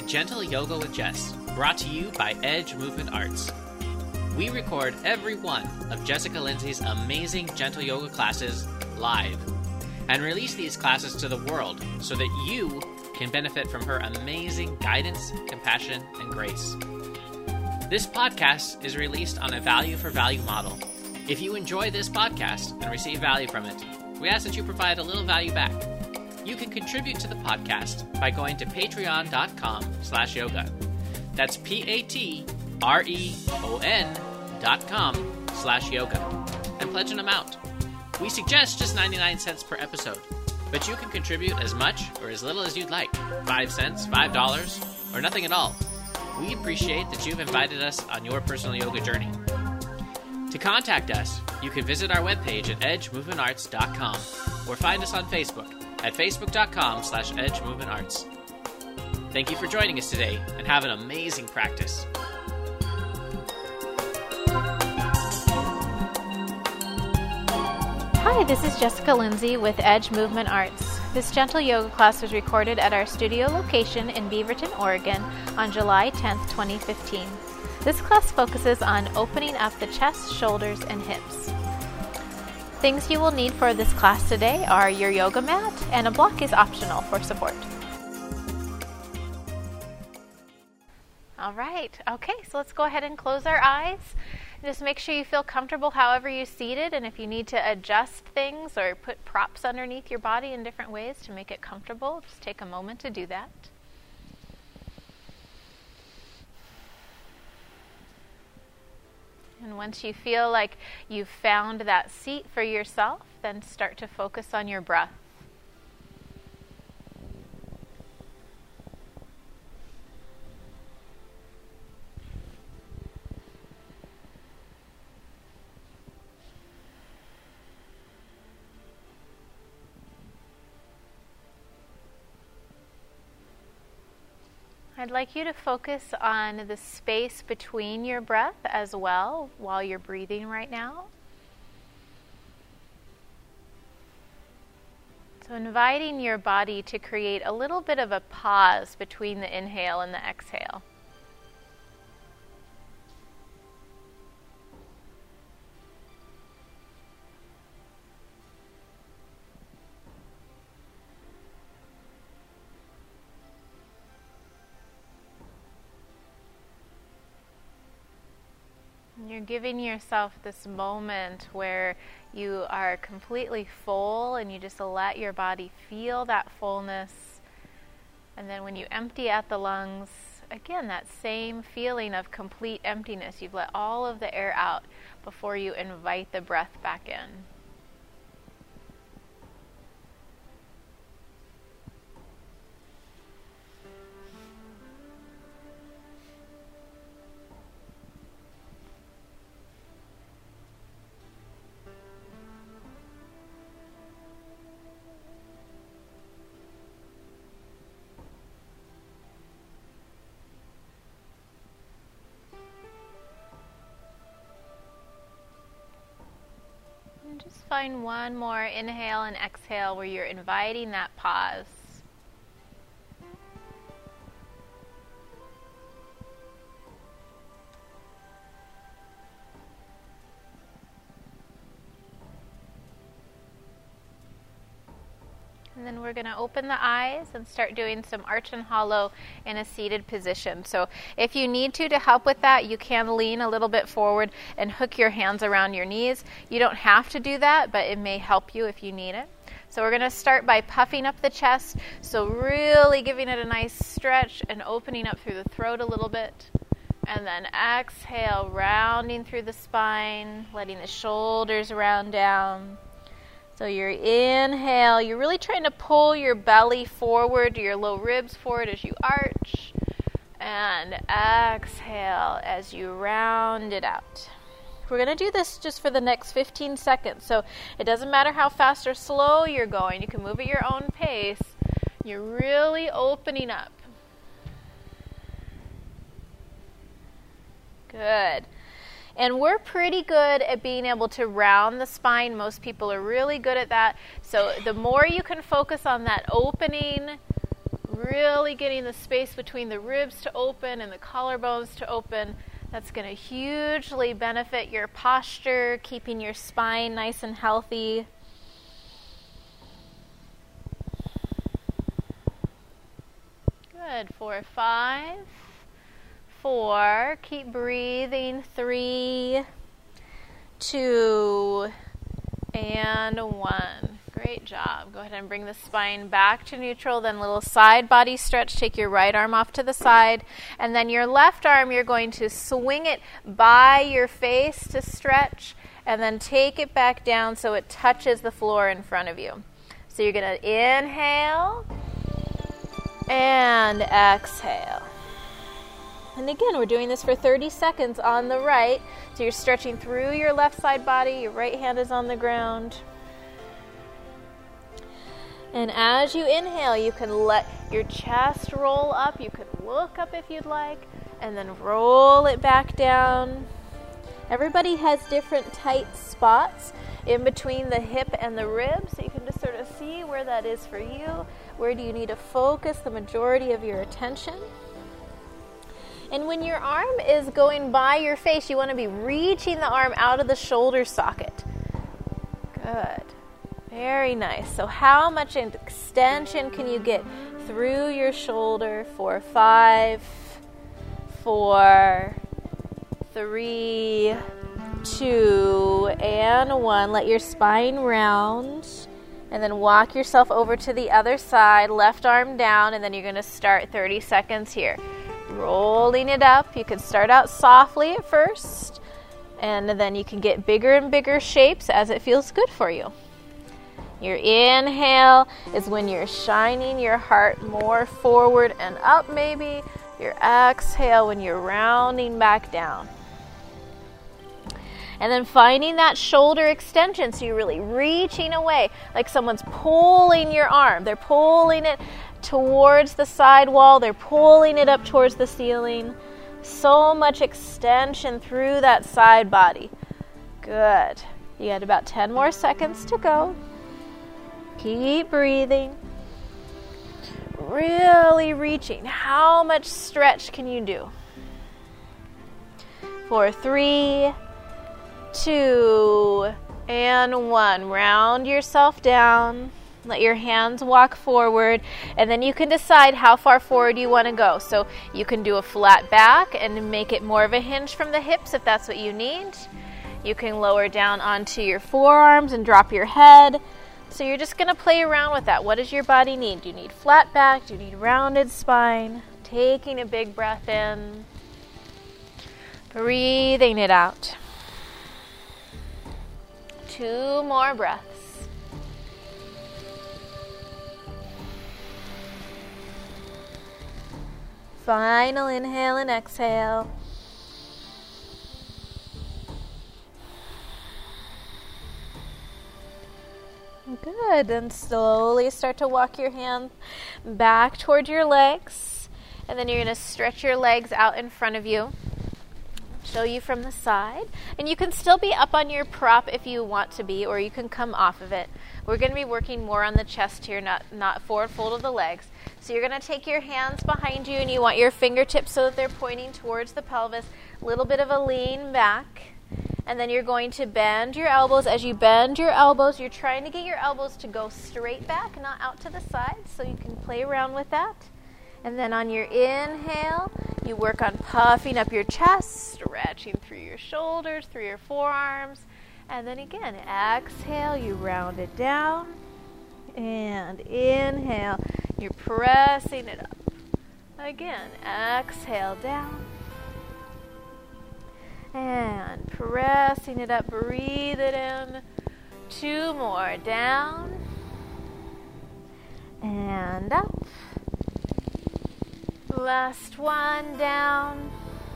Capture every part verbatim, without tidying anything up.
Gentle Yoga with Jess, brought to you by Edge Movement Arts. We record every one of Jessica Lindsay's amazing Gentle Yoga classes live and release these classes to the world so that you can benefit from her amazing guidance, compassion, and grace. This podcast is released on a value for value model. If you enjoy this podcast and receive value from it, we ask that you provide a little value back. You can contribute to the podcast by going to patreon.com slash yoga. That's P-A-T-R-E-O-N dot com slash yoga. And pledge an amount. We suggest just ninety-nine cents per episode, but you can contribute as much or as little as you'd like. Five cents, five dollars, or nothing at all. We appreciate that you've invited us on your personal yoga journey. To contact us, you can visit our webpage at edge movement arts dot com or find us on Facebook at facebook.com slash edgemovementarts. Thank you for joining us today, and have an amazing practice. Hi, this is Jessica Lindsay with Edge Movement Arts. This gentle yoga class was recorded at our studio location in Beaverton, Oregon on July tenth, twenty fifteen. This class focuses on opening up the chest, shoulders, and hips. Things you will need for this class today are your yoga mat, and a block is optional for support. All right, okay, so let's go ahead and close our eyes. Just make sure you feel comfortable however you're seated, and if you need to adjust things or put props underneath your body in different ways to make it comfortable, just take a moment to do that. And once you feel like you've found that seat for yourself, then start to focus on your breath. I'd like you to focus on the space between your breath as well while you're breathing right now. So inviting your body to create a little bit of a pause between the inhale and the exhale. You're giving yourself this moment where you are completely full and you just let your body feel that fullness. And then when you empty out the lungs, again, that same feeling of complete emptiness. You've let all of the air out before you invite the breath back in. Just find one more inhale and exhale where you're inviting that pause. And then we're going to open the eyes and start doing some arch and hollow in a seated position. So if you need to, to help with that, you can lean a little bit forward and hook your hands around your knees. You don't have to do that, but it may help you if you need it. So we're going to start by puffing up the chest. So really giving it a nice stretch and opening up through the throat a little bit. And then exhale, rounding through the spine, letting the shoulders round down. So your inhale, you're really trying to pull your belly forward, your low ribs forward as you arch. And exhale as you round it out. We're going to do this just for the next fifteen seconds. So it doesn't matter how fast or slow you're going. You can move at your own pace. You're really opening up. Good. And we're pretty good at being able to round the spine. Most people are really good at that. So the more you can focus on that opening, Really getting the space between the ribs to open and the collarbones to open. That's going to hugely benefit your posture, keeping your spine nice and healthy. Good. For five, four, keep breathing. Three, two, and one. Great job. Go ahead and bring the spine back to neutral. Then a little side body stretch. Take your right arm off to the side. And then your left arm, you're going to swing it by your face to stretch. And then take it back down so it touches the floor in front of you. So you're going to inhale and exhale. And again, we're doing this for thirty seconds on the right. So you're stretching through your left side body. Your right hand is on the ground. And as you inhale, you can let your chest roll up. You can look up if you'd like, and then roll it back down. Everybody has different tight spots in between the hip and the rib, so you can just sort of see where that is for you. Where do you need to focus the majority of your attention? And when your arm is going by your face, you want to be reaching the arm out of the shoulder socket. Good. Very nice. So how much extension can you get through your shoulder for five, four, three, two, and one. Let your spine round. And then walk yourself over to the other side, left arm down, and then you're going to start thirty seconds here. Rolling it up. You can start out softly at first, and then you can get bigger and bigger shapes as it feels good for you. Your inhale is when you're shining your heart more forward and up maybe. Your exhale when you're rounding back down. And then finding that shoulder extension, so you're really reaching away, like someone's pulling your arm. They're pulling it towards the side wall. They're pulling it up towards the ceiling. So much extension through that side body. Good. You got about ten more seconds to go. Keep breathing. Really reaching. How much stretch can you do? For three, two, and one. Round yourself down. Let your hands walk forward, and then you can decide how far forward you want to go. So you can do a flat back and make it more of a hinge from the hips if that's what you need. You can lower down onto your forearms and drop your head. So you're just going to play around with that. What does your body need? Do you need flat back? Do you need rounded spine? Taking a big breath in. Breathing it out. Two more breaths. Final inhale and exhale. Good. And slowly start to walk your hand back toward your legs. And then you're going to stretch your legs out in front of you. Show you from the side. And you can still be up on your prop if you want to be, or you can come off of it. We're going to be working more on the chest here, not, not forward fold of the legs. So you're going to take your hands behind you, and you want your fingertips so that they're pointing towards the pelvis. A little bit of a lean back. And then you're going to bend your elbows. As you bend your elbows, you're trying to get your elbows to go straight back, not out to the side, so you can play around with that. And then on your inhale, you work on puffing up your chest, stretching through your shoulders, through your forearms. And then again, exhale, you round it down. And inhale, you're pressing it up. Again, exhale down. And pressing it up, breathe it in. Two more, down. And up. Last one, down.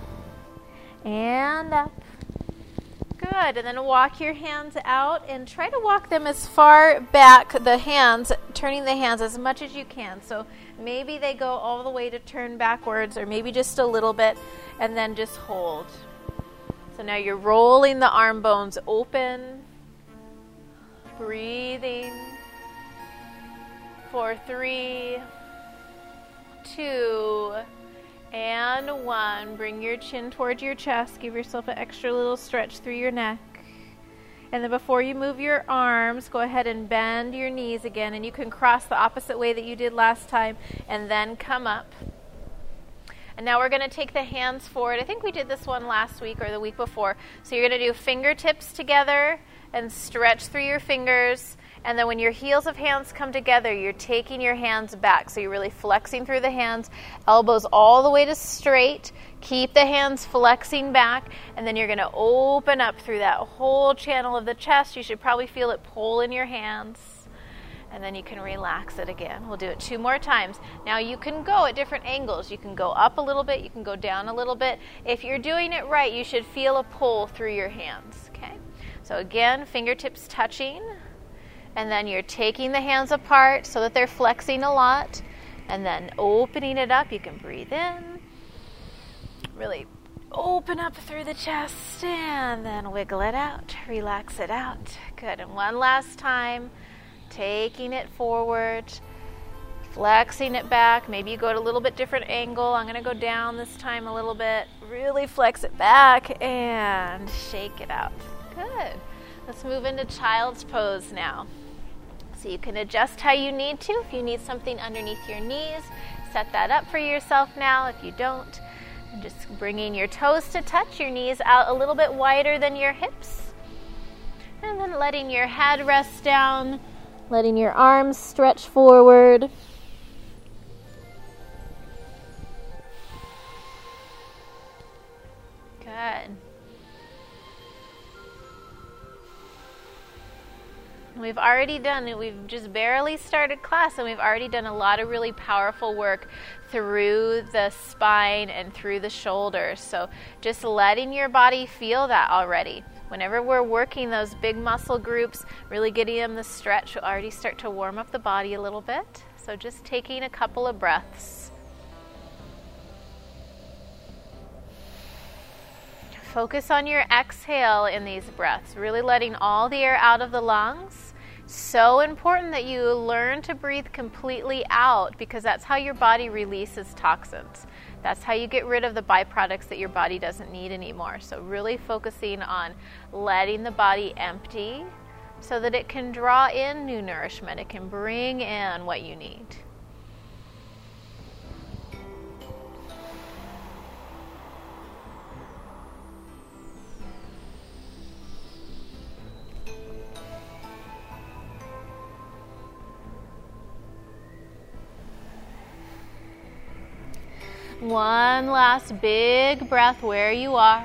And up. Good. And then walk your hands out and try to walk them as far back, the hands, turning the hands as much as you can. So maybe they go all the way to turn backwards, or maybe just a little bit, and then just hold. So now you're rolling the arm bones open, breathing for three, two, and one. Bring your chin towards your chest. Give yourself an extra little stretch through your neck. And then before you move your arms, go ahead and bend your knees again. And you can cross the opposite way that you did last time and then come up. And now we're going to take the hands forward. I think we did this one last week or the week before. So you're going to do fingertips together and stretch through your fingers. And then when your heels of hands come together, you're taking your hands back. So you're really flexing through the hands, elbows all the way to straight. Keep the hands flexing back. And then you're going to open up through that whole channel of the chest. You should probably feel it pull in your hands. And then you can relax it again. We'll do it two more times. Now you can go at different angles. You can go up a little bit. You can go down a little bit. If you're doing it right, you should feel a pull through your hands. Okay. So again, fingertips touching. And then you're taking the hands apart so that they're flexing a lot. And then opening it up. You can breathe in. Really open up through the chest. And then wiggle it out. Relax it out. Good. And one last time. Taking it forward, flexing it back. Maybe you go at a little bit different angle. I'm going to go down this time a little bit. Really flex it back and shake it out. Good. Let's move into child's pose now. So you can adjust how you need to. If you need something underneath your knees, set that up for yourself now. If you don't, and just bringing your toes to touch, your knees out a little bit wider than your hips. And then letting your head rest down. Letting your arms stretch forward. Good. We've already done it. We've just barely started class, and we've already done a lot of really powerful work through the spine and through the shoulders. So just letting your body feel that already. Whenever we're working those big muscle groups, really getting them the stretch, we'll already start to warm up the body a little bit. So just taking a couple of breaths. Focus on your exhale in these breaths, really letting all the air out of the lungs. So important that you learn to breathe completely out, because that's how your body releases toxins. That's how you get rid of the byproducts that your body doesn't need anymore. So really focusing on letting the body empty so that it can draw in new nourishment. It can bring in what you need. One last big breath where you are.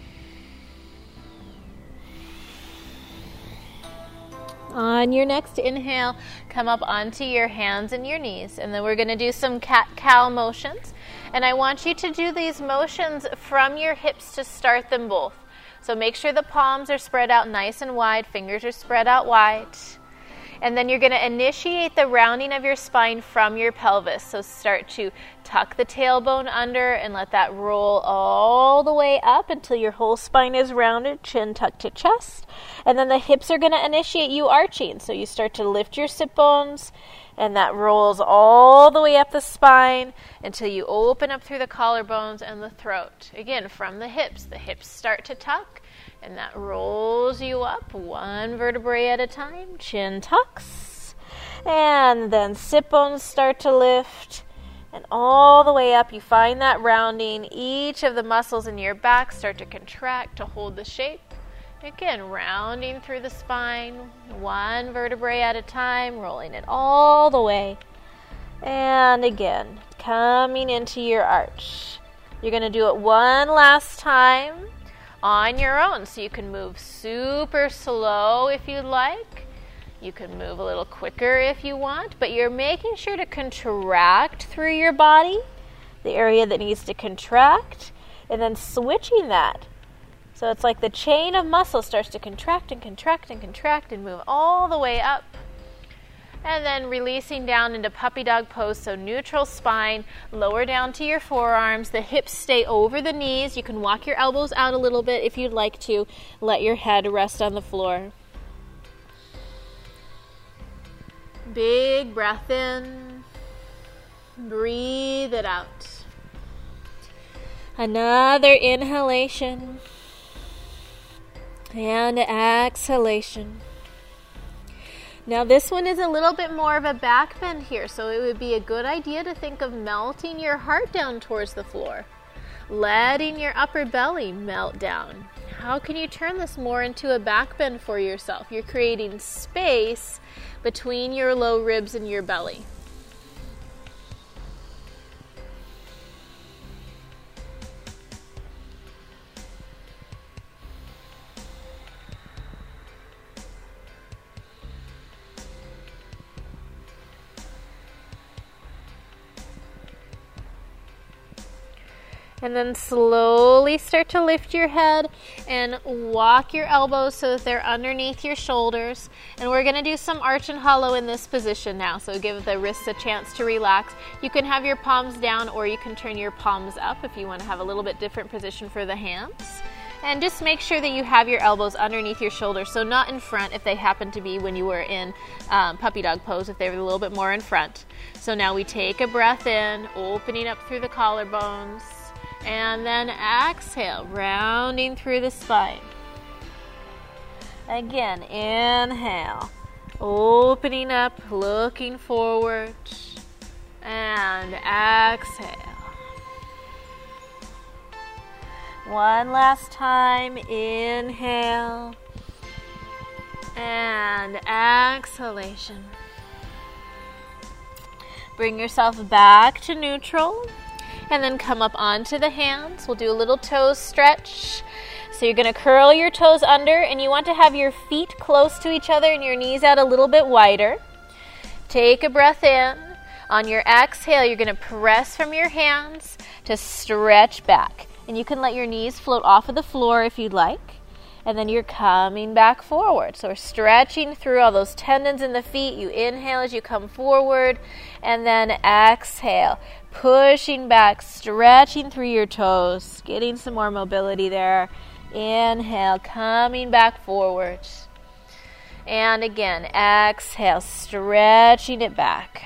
On your next inhale, come up onto your hands and your knees. And then we're going to do some cat-cow motions. And I want you to do these motions from your hips to start them both. So make sure the palms are spread out nice and wide. Fingers are spread out wide. And then you're going to initiate the rounding of your spine from your pelvis. So start to tuck the tailbone under and let that roll all the way up until your whole spine is rounded, chin tucked to chest. And then the hips are going to initiate you arching. So you start to lift your sit bones, and that rolls all the way up the spine until you open up through the collarbones and the throat. Again, from the hips. The hips start to tuck. And that rolls you up one vertebrae at a time. Chin tucks. And then sit bones start to lift. And all the way up, you find that rounding. Each of the muscles in your back start to contract to hold the shape. Again, rounding through the spine. One vertebrae at a time. Rolling it all the way. And again, coming into your arch. You're going to do it one last time on your own. So you can move super slow if you'd like. You can move a little quicker if you want, but you're making sure to contract through your body, the area that needs to contract, and then switching that. So it's like the chain of muscle starts to contract and contract and contract and move all the way up. And then releasing down into puppy dog pose, so neutral spine, lower down to your forearms. The hips stay over the knees. You can walk your elbows out a little bit if you'd like to. Let your head rest on the floor. Big breath in. Breathe it out. Another inhalation and exhalation. Now this one is a little bit more of a back bend here, so it would be a good idea to think of melting your heart down towards the floor, letting your upper belly melt down. How can you turn this more into a back bend for yourself? You're creating space between your low ribs and your belly. And then slowly start to lift your head and walk your elbows so that they're underneath your shoulders. And we're going to do some arch and hollow in this position now, so give the wrists a chance to relax. You can have your palms down or you can turn your palms up if you want to have a little bit different position for the hands. And just make sure that you have your elbows underneath your shoulders, so not in front if they happen to be when you were in um, puppy dog pose, if they were a little bit more in front. So now we take a breath in, opening up through the collarbones. And then exhale, rounding through the spine. Again, inhale, opening up, looking forward, and exhale. One last time, inhale, and exhalation. Bring yourself back to neutral. And then come up onto the hands. We'll do a little toe stretch. So you're going to curl your toes under, and you want to have your feet close to each other and your knees out a little bit wider. Take a breath in. On your exhale, you're going to press from your hands to stretch back. And you can let your knees float off of the floor if you'd like. And then you're coming back forward. So we're stretching through all those tendons in the feet. You inhale as you come forward, and then exhale. Pushing back, stretching through your toes, getting some more mobility there. Inhale, coming back forward. And again, exhale, stretching it back.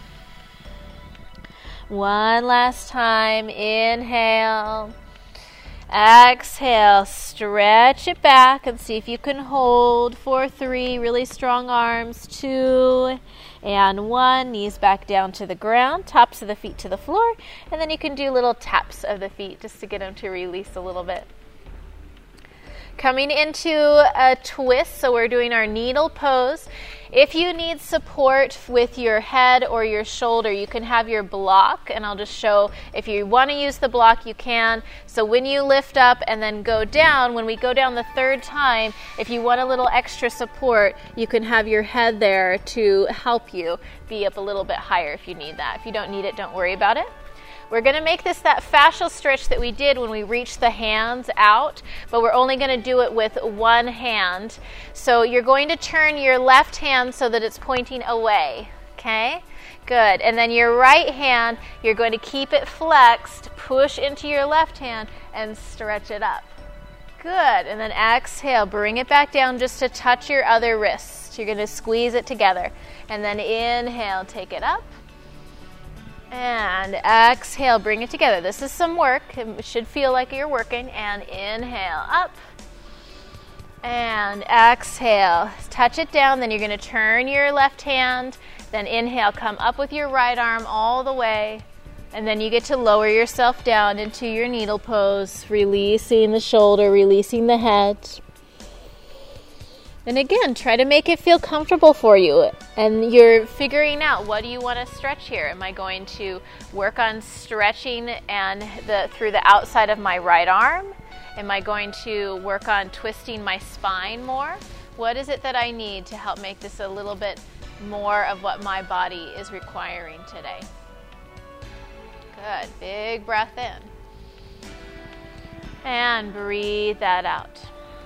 One last time, inhale. Exhale, stretch it back and see if you can hold for three, really strong arms, two, and one. Knees back down to the ground, tops of the feet to the floor, and then you can do little taps of the feet just to get them to release a little bit. Coming into a twist, so we're doing our needle pose. If you need support with your head or your shoulder, you can have your block, and I'll just show if you want to use the block, you can. So when you lift up and then go down, when we go down the third time, if you want a little extra support, you can have your head there to help you be up a little bit higher if you need that. If you don't need it, don't worry about it. We're going to make this that fascial stretch that we did when we reached the hands out, but we're only going to do it with one hand. So you're going to turn your left hand so that it's pointing away, okay? Good. And then your right hand, you're going to keep it flexed, push into your left hand, and stretch it up. Good. And then exhale, bring it back down just to touch your other wrists. You're going to squeeze it together. And then inhale, take it up. And exhale, bring it together. This is some work. It should feel like you're working. And inhale, up. And exhale, touch it down. Then you're going to turn your left hand. Then inhale, come up with your right arm all the way. And then you get to lower yourself down into your needle pose, releasing the shoulder, releasing the head. And again, try to make it feel comfortable for you. And you're figuring out, what do you want to stretch here? Am I going to work on stretching and the through the outside of my right arm? Am I going to work on twisting my spine more? What is it that I need to help make this a little bit more of what my body is requiring today? Good. Big breath in. And breathe that out.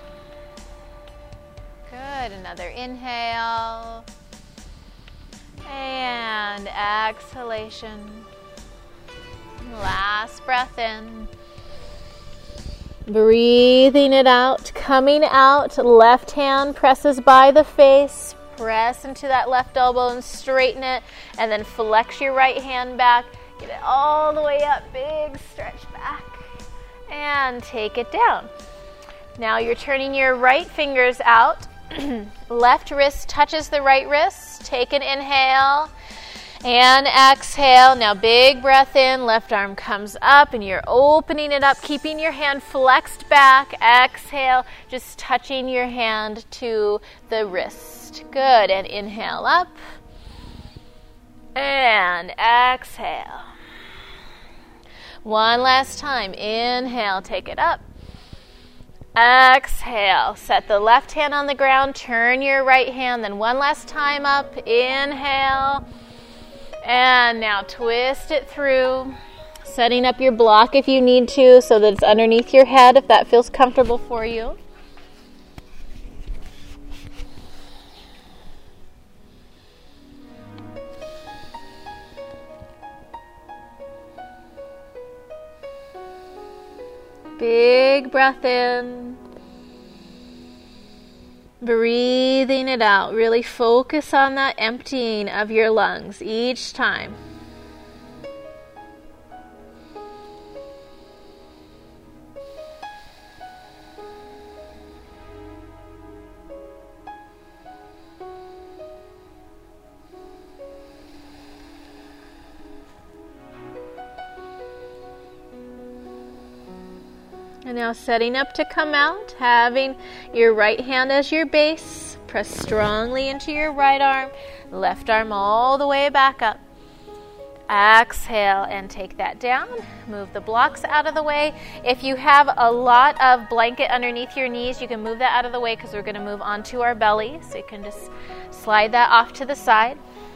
Good. Another inhale. And exhalation. Last breath in. Breathing it out. Coming out. Left hand presses by the face. Press into that left elbow and straighten it. And then flex your right hand back Get it all the way up, big stretch back. And take it down. Now you're turning your right fingers out. Left wrist touches the right wrist. Take an inhale and exhale. Now big breath in, left arm comes up and you're opening it up, keeping your hand flexed back. Exhale, just touching your hand to the wrist. Good, and inhale up and exhale. One last time, inhale, take it up. Exhale, set the left hand on the ground, turn your right hand, then one last time up, inhale, and now twist it through, setting up your block if you need to so that it's underneath your head if that feels comfortable for you. Big breath in, breathing it out. Really focus on that emptying of your lungs each time. And now setting up to come out, having your right hand as your base. Press strongly into your right arm, left arm all the way back up. Exhale and take that down. Move the blocks out of the way. If you have a lot of blanket underneath your knees, you can move that out of the way because we're going to move onto our belly. So you can just slide that off to the side.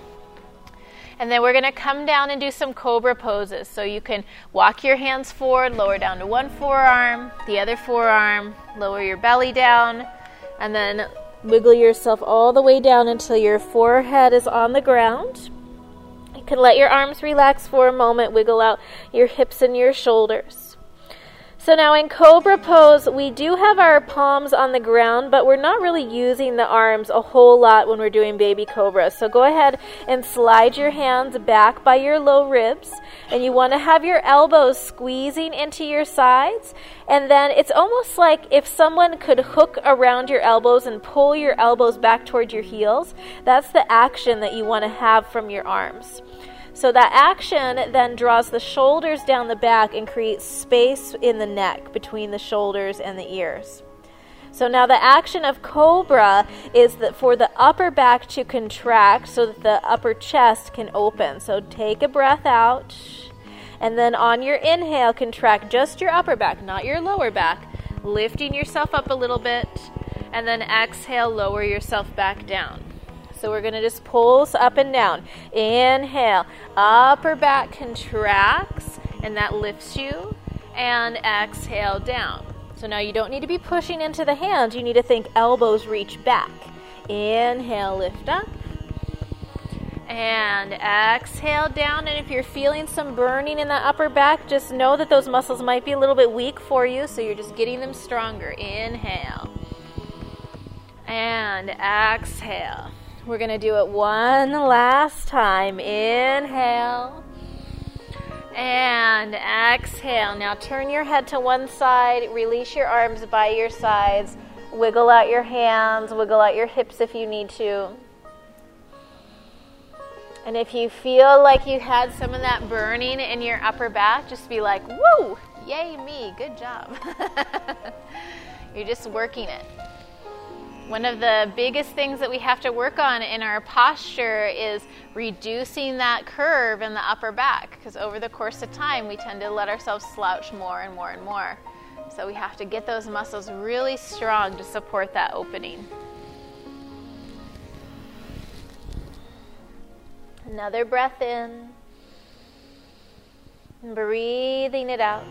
And then we're going to come down and do some cobra poses. So you can walk your hands forward, lower down to one forearm, the other forearm, lower your belly down, and then wiggle yourself all the way down until your forehead is on the ground. You can let your arms relax for a moment, wiggle out your hips and your shoulders. So now in cobra pose, we do have our palms on the ground, but we're not really using the arms a whole lot when we're doing baby cobra. So go ahead and slide your hands back by your low ribs, and you want to have your elbows squeezing into your sides, and then it's almost like if someone could hook around your elbows and pull your elbows back toward your heels. That's the action that you want to have from your arms. So that action then draws the shoulders down the back and creates space in the neck between the shoulders and the ears. So now the action of cobra is that for the upper back to contract so that the upper chest can open. So take a breath out, and then on your inhale, contract just your upper back, not your lower back, lifting yourself up a little bit, and then exhale, lower yourself back down. So we're going to just pulse up and down. Inhale, upper back contracts, and that lifts you, and exhale down. So now you don't need to be pushing into the hands. You need to think elbows reach back. Inhale, lift up, and exhale down. And if you're feeling some burning in the upper back, just know that those muscles might be a little bit weak for you, so you're just getting them stronger. Inhale, and exhale. We're going to do it one last time. Inhale and exhale. Now turn your head to one side. Release your arms by your sides. Wiggle out your hands. Wiggle out your hips if you need to. And if you feel like you had some of that burning in your upper back, just be like, woo, yay me, good job. You're just working it. One of the biggest things that we have to work on in our posture is reducing that curve in the upper back, because over the course of time we tend to let ourselves slouch more and more and more. So we have to get those muscles really strong to support that opening. Another breath in, and breathing it out.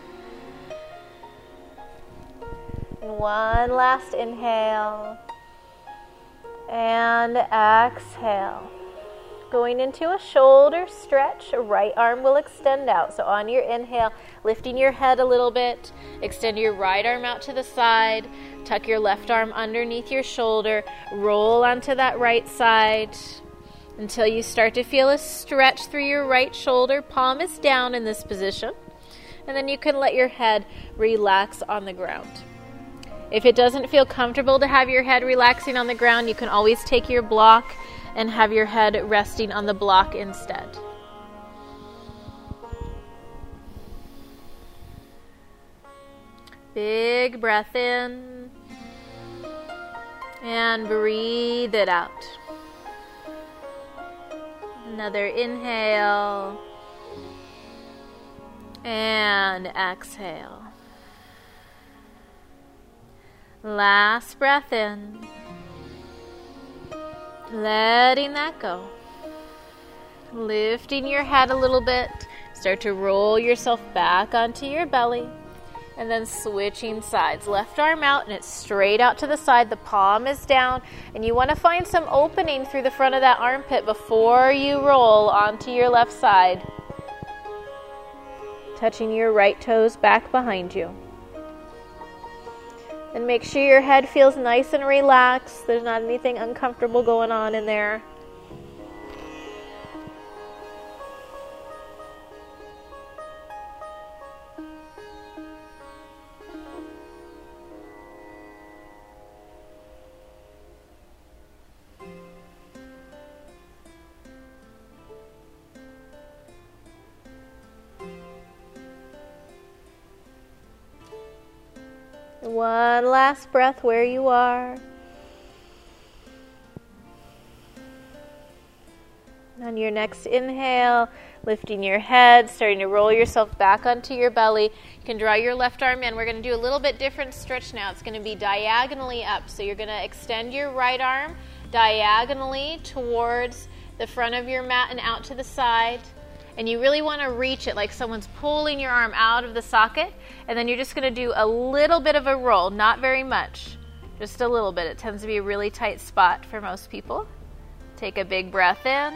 One last inhale and exhale. Going into a shoulder stretch, right arm will extend out. So on your inhale, lifting your head a little bit, extend your right arm out to the side, tuck your left arm underneath your shoulder, roll onto that right side. until you start to feel a stretch through your right shoulder. Palm is down in this position. And then you can let your head relax on the ground. If it doesn't feel comfortable to have your head relaxing on the ground, you can always take your block and have your head resting on the block instead. Big breath in and breathe it out. Another inhale and exhale. Last breath in, letting that go. Lifting your head a little bit. Start to roll yourself back onto your belly. And then switching sides. Left arm out and it's straight out to the side. The palm is down. And you want to find some opening through the front of that armpit before you roll onto your left side. Touching your right toes back behind you. And make sure your head feels nice and relaxed. There's not anything uncomfortable going on in there. One last breath where you are. On your next inhale, lifting your head, starting to roll yourself back onto your belly. You can draw your left arm in. We're going to do a little bit different stretch now. It's going to be diagonally up. So you're going to extend your right arm diagonally towards the front of your mat and out to the side. And you really want to reach it like someone's pulling your arm out of the socket. And then you're just going to do a little bit of a roll, not very much, just a little bit. It tends to be a really tight spot for most people. Take a big breath in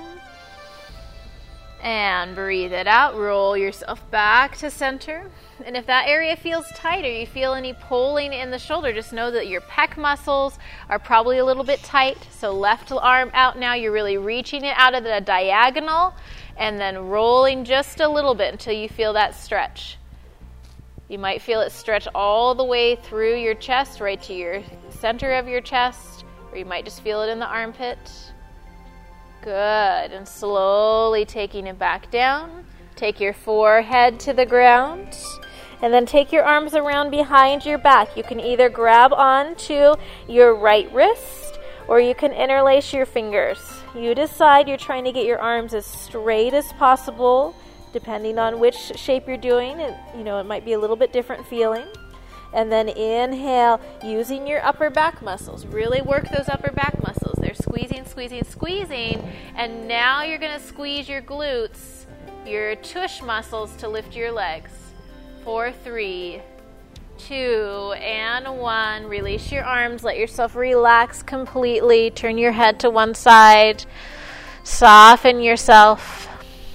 and breathe it out. Roll yourself back to center. And if that area feels tight or you feel any pulling in the shoulder, just know that your pec muscles are probably a little bit tight. So left arm out now, you're really reaching it out of the diagonal. And then rolling just a little bit until you feel that stretch. You might feel it stretch all the way through your chest, right to your center of your chest, or you might just feel it in the armpit. Good. And slowly taking it back down. Take your forehead to the ground. And then take your arms around behind your back. You can either grab onto your right wrist or you can interlace your fingers. You decide. You're trying to get your arms as straight as possible, depending on which shape you're doing. It, you know, it might be a little bit different feeling. And then inhale, using your upper back muscles. Really work those upper back muscles. They're squeezing, squeezing, squeezing. And now you're going to squeeze your glutes, your tush muscles to lift your legs. Four, three, two, and one. Release your arms. Let yourself relax completely. Turn your head to one side. Soften yourself.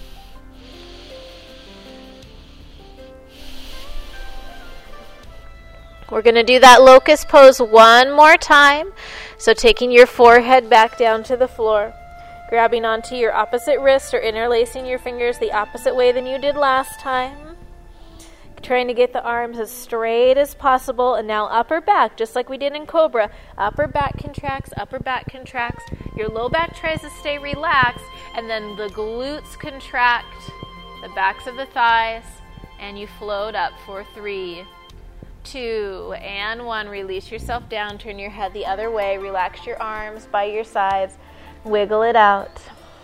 We're going to do that locust pose one more time. So taking your forehead back down to the floor. Grabbing onto your opposite wrist or interlacing your fingers the opposite way than you did last time. Trying to get the arms as straight as possible. And now upper back, just like we did in Cobra. Upper back contracts, upper back contracts. Your low back tries to stay relaxed. And then the glutes contract, the backs of the thighs. And you float up for three, two, and one. Release yourself down. Turn your head the other way. Relax your arms by your sides. Wiggle it out.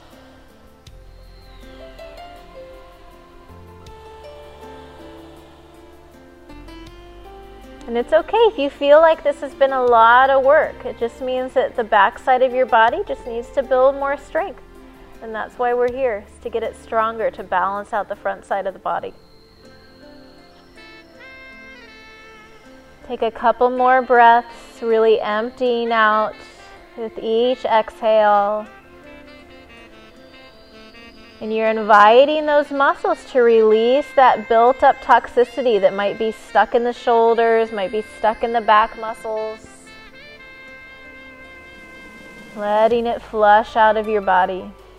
And it's okay if you feel like this has been a lot of work. It just means that the back side of your body just needs to build more strength. And that's why we're here, is to get it stronger, to balance out the front side of the body. Take a couple more breaths, really emptying out with each exhale. And you're inviting those muscles to release that built-up toxicity that might be stuck in the shoulders, might be stuck in the back muscles. Letting it flush out of your body.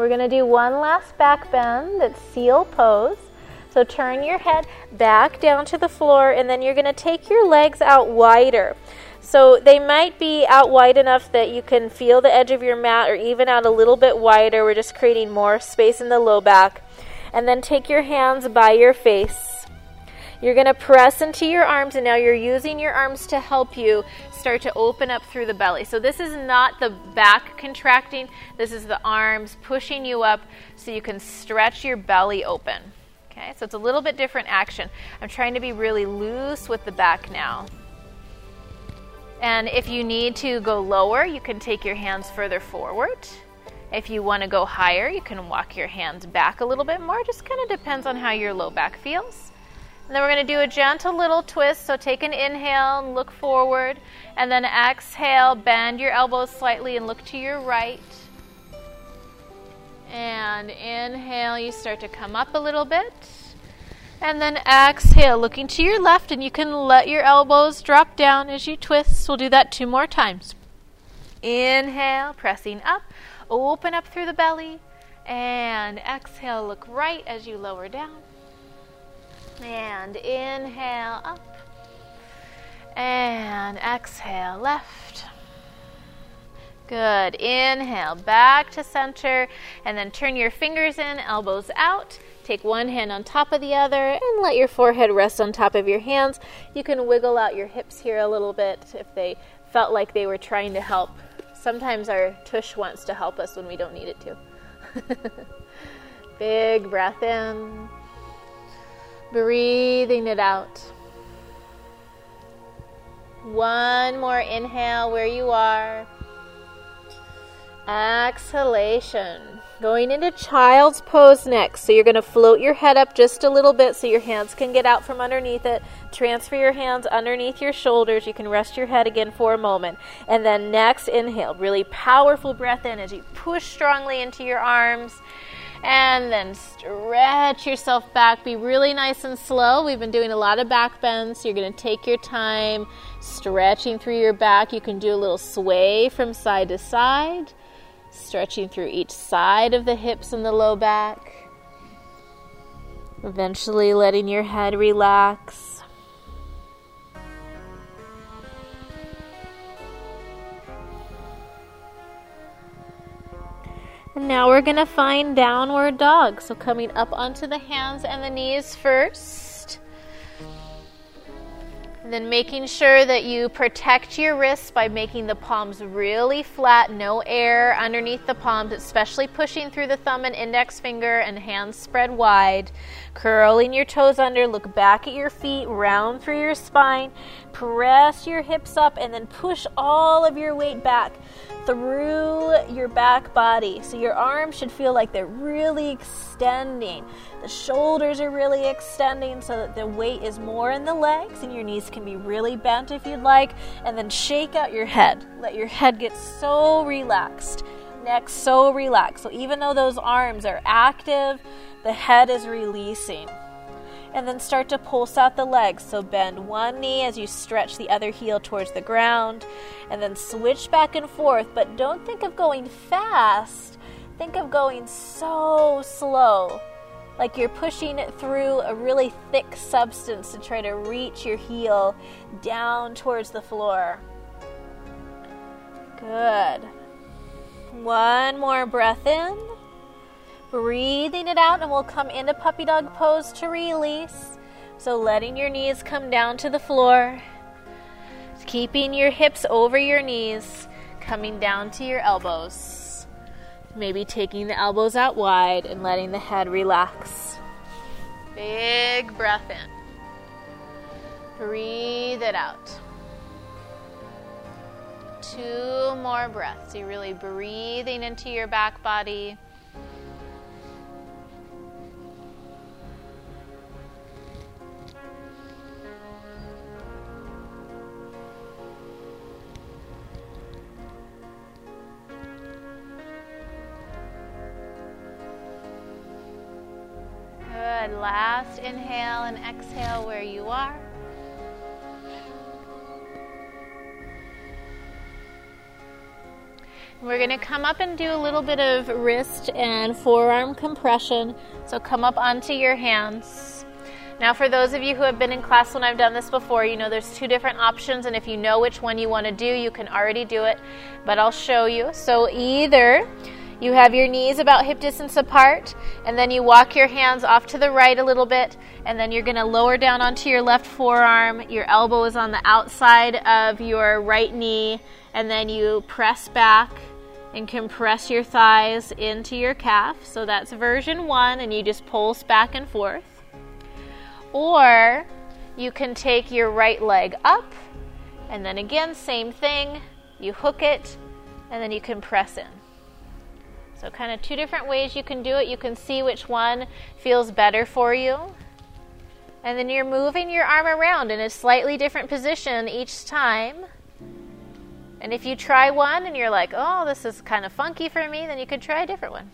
we're going to do one last back bend. That's seal pose. So turn your head back down to the floor, and then you're going to take your legs out wider. So they might be out wide enough that you can feel the edge of your mat, or even out a little bit wider. We're just creating more space in the low back. And then take your hands by your face. You're going to press into your arms, and now you're using your arms to help you start to open up through the belly. So this is not the back contracting. This is the arms pushing you up so you can stretch your belly open. Okay, so it's a little bit different action. I'm trying to be really loose with the back now. And if you need to go lower, you can take your hands further forward. If you want to go higher, you can walk your hands back a little bit more. Just kind of depends on how your low back feels. And then we're going to do a gentle little twist. So take an inhale and look forward. And then exhale, bend your elbows slightly and look to your right. And inhale, you start to come up a little bit. And then exhale, looking to your left, and you can let your elbows drop down as you twist. We'll do that two more times. Inhale, pressing up, open up through the belly. And exhale, look right as you lower down. And inhale, up. And exhale, left. Good. Inhale, back to center, and then turn your fingers in, elbows out. Take one hand on top of the other, and let your forehead rest on top of your hands. You can wiggle out your hips here a little bit if they felt like they were trying to help. Sometimes our tush wants to help us when we don't need it to. Big breath in. Breathing it out. One more inhale where you are. Exhalation. Going into child's pose next. So you're going to float your head up just a little bit so your hands can get out from underneath it. Transfer your hands underneath your shoulders. You can rest your head again for a moment. And then next, inhale. Really powerful breath in as you push strongly into your arms. And then stretch yourself back. Be really nice and slow. We've been doing a lot of back bends, so you're going to take your time stretching through your back. You can do a little sway from side to side, stretching through each side of the hips and the low back. Eventually letting your head relax. And now we're going to find downward dog. So coming up onto the hands and the knees first. And then making sure that you protect your wrists by making the palms really flat, no air underneath the palms, especially pushing through the thumb and index finger, and hands spread wide. Curling your toes under, look back at your feet, round through your spine, press your hips up, and then push all of your weight back through your back body. So your arms should feel like they're really extending. The shoulders are really extending so that the weight is more in the legs, and your knees can be really bent if you'd like. And then shake out your head. Let your head get so relaxed. Neck so relaxed. So even though those arms are active, the head is releasing. And then start to pulse out the legs. So bend one knee as you stretch the other heel towards the ground. And then switch back and forth. But don't think of going fast. Think of going so slow. Like you're pushing it through a really thick substance to try to reach your heel down towards the floor. Good. One more breath in. Breathing it out, and we'll come into puppy dog pose to release. So letting your knees come down to the floor. Keeping your hips over your knees, coming down to your elbows. Maybe taking the elbows out wide and letting the head relax. Big breath in. Breathe it out. Two more breaths. You're really breathing into your back body. Good. Last inhale and exhale where you are. We're going to come up and do a little bit of wrist and forearm compression. So come up onto your hands. Now for those of you who have been in class when I've done this before, you know there's two different options, and if you know which one you want to do, you can already do it, but I'll show you. So either you have your knees about hip distance apart, and then you walk your hands off to the right a little bit, and then you're going to lower down onto your left forearm. Your elbow is on the outside of your right knee, and then you press back and compress your thighs into your calf. So that's version one, and you just pulse back and forth. Or you can take your right leg up, and then again, same thing. You hook it, and then you can press in. So kind of two different ways you can do it. You can see which one feels better for you. And then you're moving your arm around in a slightly different position each time. And if you try one and you're like, oh, this is kind of funky for me, then you could try a different one.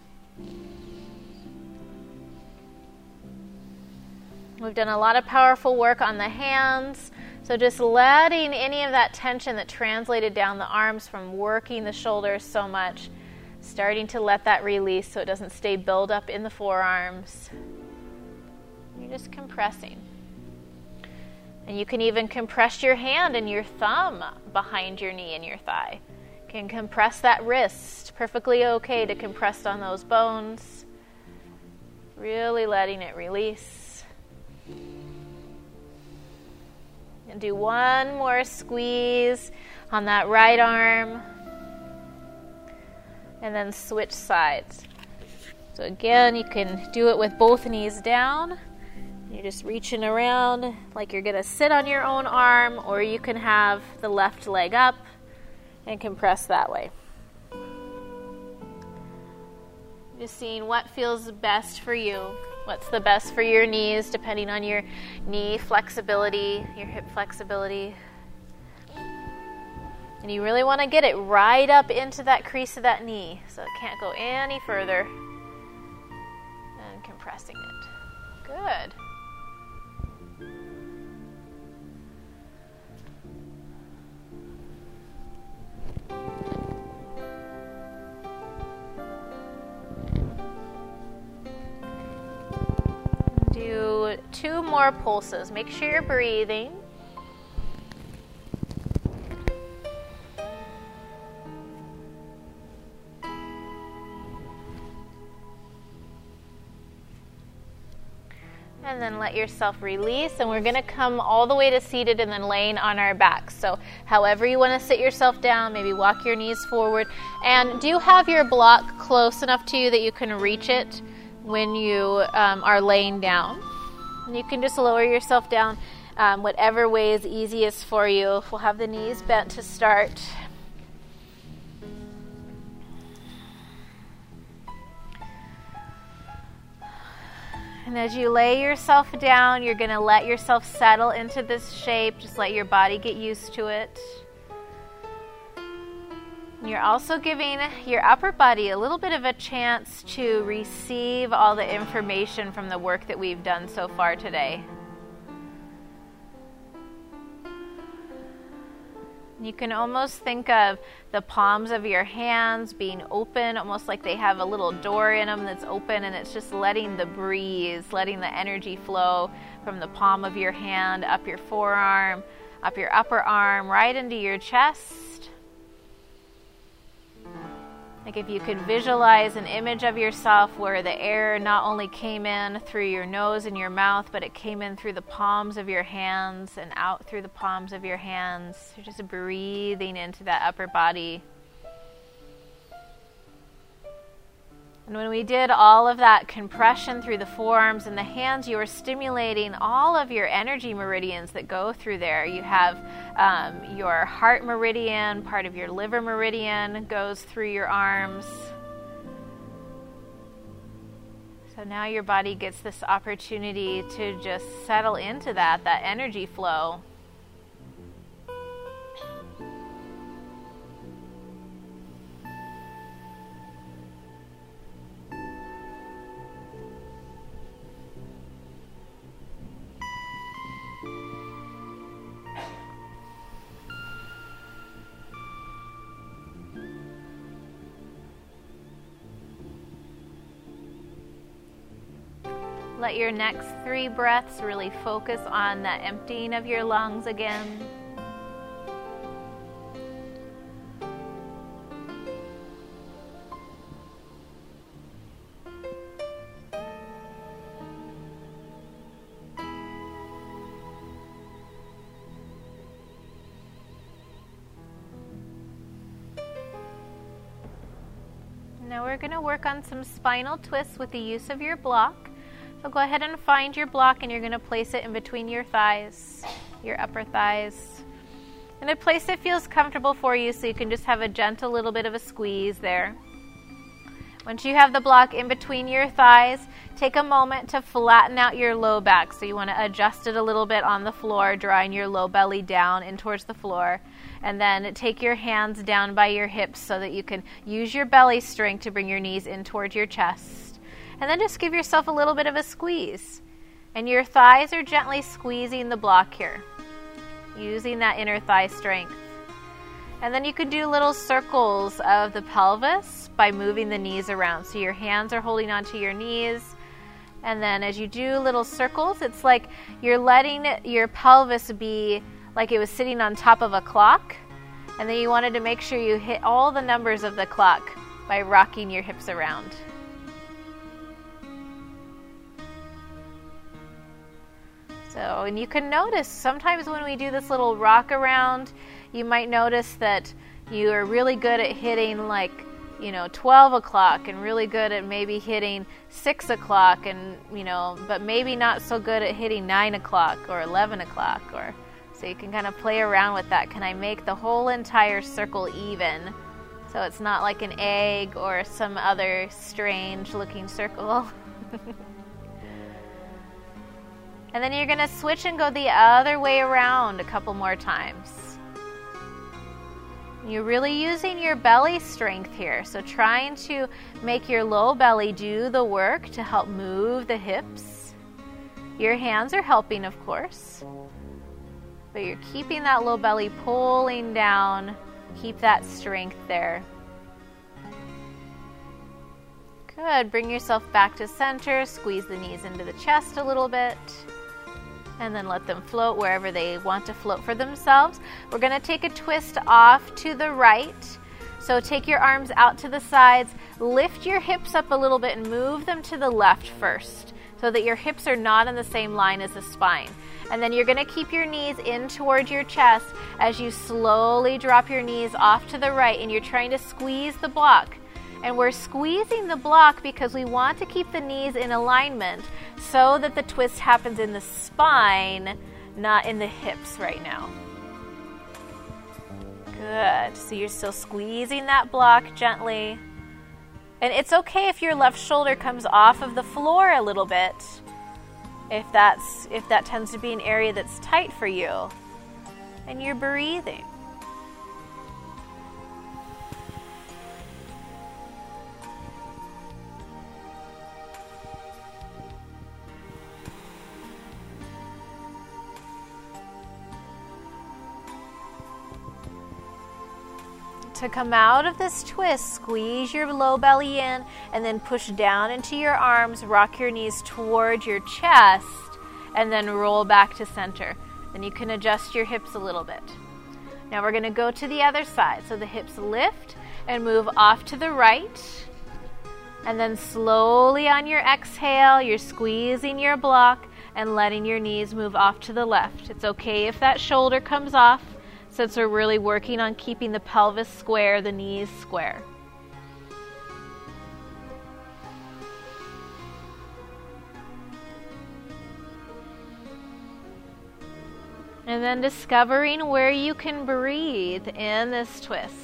We've done a lot of powerful work on the hands. So just letting any of that tension that translated down the arms from working the shoulders so much, starting to let that release so it doesn't stay build up in the forearms. You're just compressing. And you can even compress your hand and your thumb behind your knee and your thigh. You can compress that wrist. Perfectly okay to compress on those bones. Really letting it release. And do one more squeeze on that right arm. And then switch sides. So again, you can do it with both knees down. You're just reaching around like you're going to sit on your own arm, or you can have the left leg up and compress that way. Just seeing what feels best for you. What's the best for your knees, depending on your knee flexibility, your hip flexibility. And you really want to get it right up into that crease of that knee, so it can't go any further. And compressing it. Good. Do two more pulses. Make sure you're breathing. And then let yourself release, and we're going to come all the way to seated and then laying on our backs. So however you want to sit yourself down, maybe walk your knees forward, and do have your block close enough to you that you can reach it when you um, are laying down. And you can just lower yourself down um, whatever way is easiest for you. We'll have the knees bent to start. And as you lay yourself down, you're going to let yourself settle into this shape. Just let your body get used to it. And you're also giving your upper body a little bit of a chance to receive all the information from the work that we've done so far today. You can almost think of the palms of your hands being open, almost like they have a little door in them that's open, and it's just letting the breeze, letting the energy flow from the palm of your hand, up your forearm, up your upper arm, right into your chest. Like if you could visualize an image of yourself where the air not only came in through your nose and your mouth, but it came in through the palms of your hands and out through the palms of your hands. You're just breathing into that upper body. And when we did all of that compression through the forearms and the hands, you were stimulating all of your energy meridians that go through there. You have um, your heart meridian, part of your liver meridian goes through your arms. So now your body gets this opportunity to just settle into that, that energy flow. Let your next three breaths really focus on that emptying of your lungs again. Now we're going to work on some spinal twists with the use of your block. So go ahead and find your block, and you're going to place it in between your thighs, your upper thighs. In a place that feels comfortable for you, so you can just have a gentle little bit of a squeeze there. Once you have the block in between your thighs, take a moment to flatten out your low back. So you want to adjust it a little bit on the floor, drawing your low belly down in towards the floor. And then take your hands down by your hips so that you can use your belly strength to bring your knees in towards your chest. And then just give yourself a little bit of a squeeze. And your thighs are gently squeezing the block here, using that inner thigh strength. And then you can do little circles of the pelvis by moving the knees around. So your hands are holding onto your knees. And then as you do little circles, it's like you're letting your pelvis be like it was sitting on top of a clock. And then you wanted to make sure you hit all the numbers of the clock by rocking your hips around. So, and you can notice sometimes when we do this little rock around, you might notice that you are really good at hitting like, you know, twelve o'clock, and really good at maybe hitting six o'clock, and, you know, but maybe not so good at hitting nine o'clock or eleven o'clock. Or so you can kind of play around with that. Can I make the whole entire circle even? So it's not like an egg or some other strange looking circle. And then you're going to switch and go the other way around a couple more times. You're really using your belly strength here. So trying to make your low belly do the work to help move the hips. Your hands are helping, of course. But you're keeping that low belly pulling down. Keep that strength there. Good. Bring yourself back to center. Squeeze the knees into the chest a little bit. And then let them float wherever they want to float for themselves. We're going to take a twist off to the right. So take your arms out to the sides. Lift your hips up a little bit and move them to the left first, so that your hips are not in the same line as the spine. And then you're going to keep your knees in towards your chest as you slowly drop your knees off to the right, and you're trying to squeeze the block. And we're squeezing the block because we want to keep the knees in alignment so that the twist happens in the spine, not in the hips right now. Good. So you're still squeezing that block gently. And it's okay if your left shoulder comes off of the floor a little bit, if that's if that tends to be an area that's tight for you. And you're breathing. To come out of this twist, squeeze your low belly in and then push down into your arms, rock your knees towards your chest, and then roll back to center. Then you can adjust your hips a little bit. Now we're going to go to the other side. So the hips lift and move off to the right. And then slowly on your exhale, you're squeezing your block and letting your knees move off to the left. It's okay if that shoulder comes off, since we're really working on keeping the pelvis square, the knees square. And then discovering where you can breathe in this twist.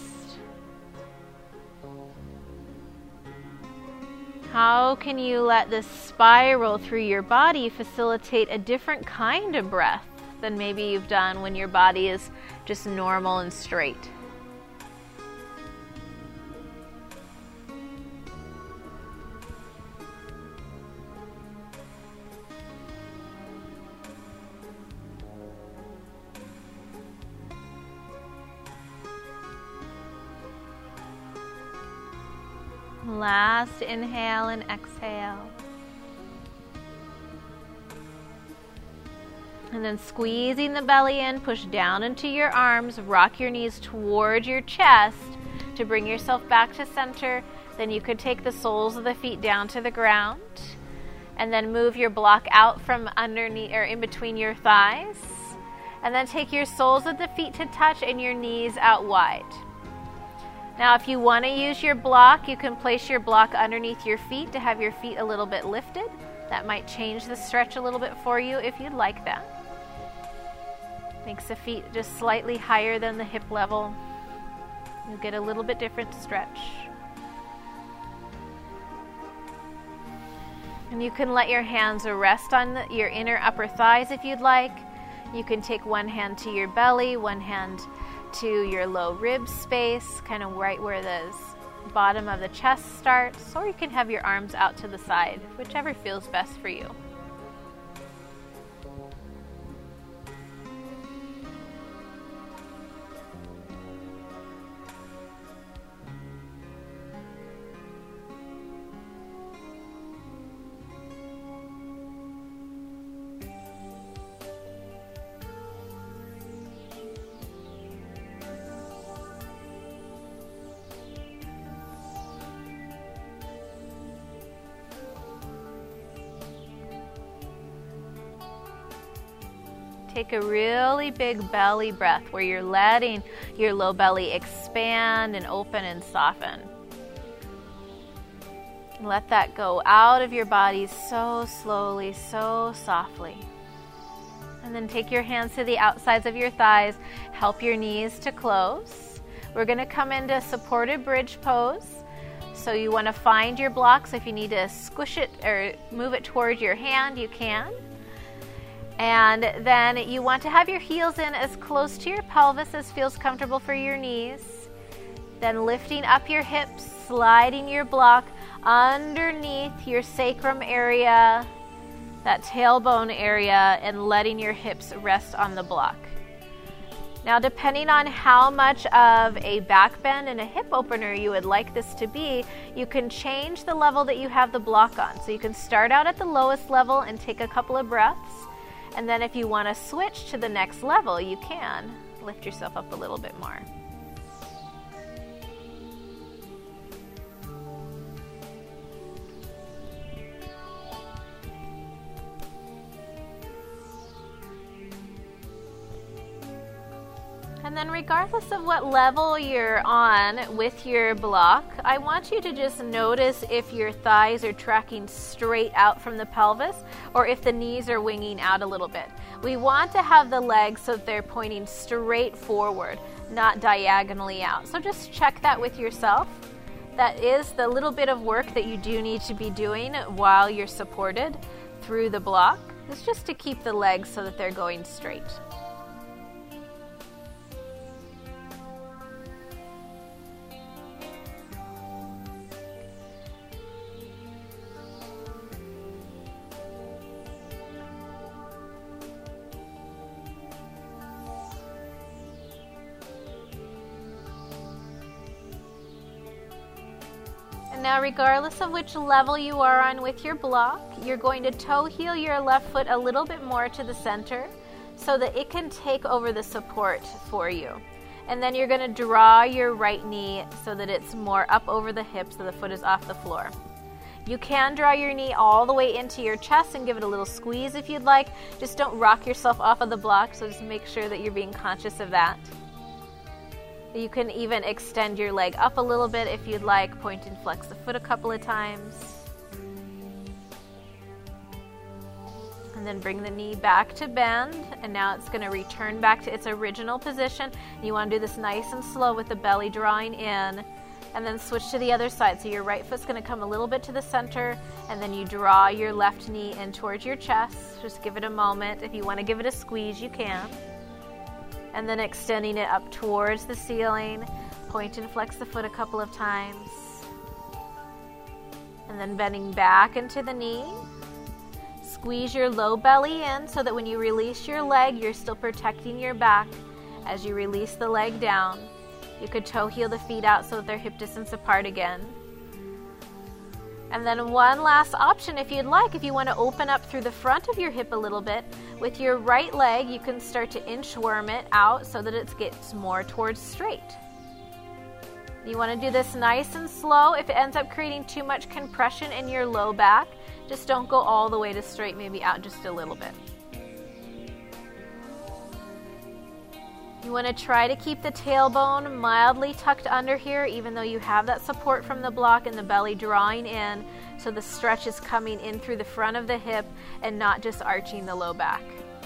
How can you let this spiral through your body facilitate a different kind of breath than maybe you've done when your body is just normal and straight? Last inhale and exhale. And then squeezing the belly in, push down into your arms, rock your knees toward your chest to bring yourself back to center. Then you could take the soles of the feet down to the ground and then move your block out from underneath or in between your thighs. And then take your soles of the feet to touch and your knees out wide. Now, if you want to use your block, you can place your block underneath your feet to have your feet a little bit lifted. That might change the stretch a little bit for you if you'd like that. Makes the feet just slightly higher than the hip level. You'll get a little bit different stretch. And you can let your hands rest on the, your inner upper thighs if you'd like. You can take one hand to your belly, one hand to your low rib space, kind of right where the bottom of the chest starts, or you can have your arms out to the side, whichever feels best for you. Take a really big belly breath where you're letting your low belly expand and open and soften. Let that go out of your body so slowly, so softly. And then take your hands to the outsides of your thighs. Help your knees to close. We're going to come into supported bridge pose. So you want to find your block. So if you need to squish it or move it towards your hand, you can. And then you want to have your heels in as close to your pelvis as feels comfortable for your knees. Then lifting up your hips, sliding your block underneath your sacrum area, that tailbone area, and letting your hips rest on the block. Now, depending on how much of a back bend and a hip opener you would like this to be, you can change the level that you have the block on. So you can start out at the lowest level and take a couple of breaths. And then if you want to switch to the next level, you can lift yourself up a little bit more. And then regardless of what level you're on with your block, I want you to just notice if your thighs are tracking straight out from the pelvis or if the knees are winging out a little bit. We want to have the legs so that they're pointing straight forward, not diagonally out. So just check that with yourself. That is the little bit of work that you do need to be doing while you're supported through the block. It's just to keep the legs so that they're going straight. Now, regardless of which level you are on with your block, you're going to toe heel your left foot a little bit more to the center so that it can take over the support for you. And then you're going to draw your right knee so that it's more up over the hip so the foot is off the floor. You can draw your knee all the way into your chest and give it a little squeeze if you'd like. Just don't rock yourself off of the block, so just make sure that you're being conscious of that. You can even extend your leg up a little bit if you'd like. Point and flex the foot a couple of times. And then bring the knee back to bend. And now it's going to return back to its original position. You want to do this nice and slow with the belly drawing in. And then switch to the other side. So your right foot's going to come a little bit to the center. And then you draw your left knee in towards your chest. Just give it a moment. If you want to give it a squeeze, you can. And then extending it up towards the ceiling. Point and flex the foot a couple of times. And then bending back into the knee. Squeeze your low belly in so that when you release your leg, you're still protecting your back as you release the leg down. You could toe heel the feet out so that they're hip distance apart again. And then one last option, if you'd like, if you want to open up through the front of your hip a little bit, with your right leg, you can start to inchworm it out so that it gets more towards straight. You want to do this nice and slow. If it ends up creating too much compression in your low back, just don't go all the way to straight, maybe out just a little bit. You want to try to keep the tailbone mildly tucked under here, even though you have that support from the block and the belly drawing in, so the stretch is coming in through the front of the hip and not just arching the low back.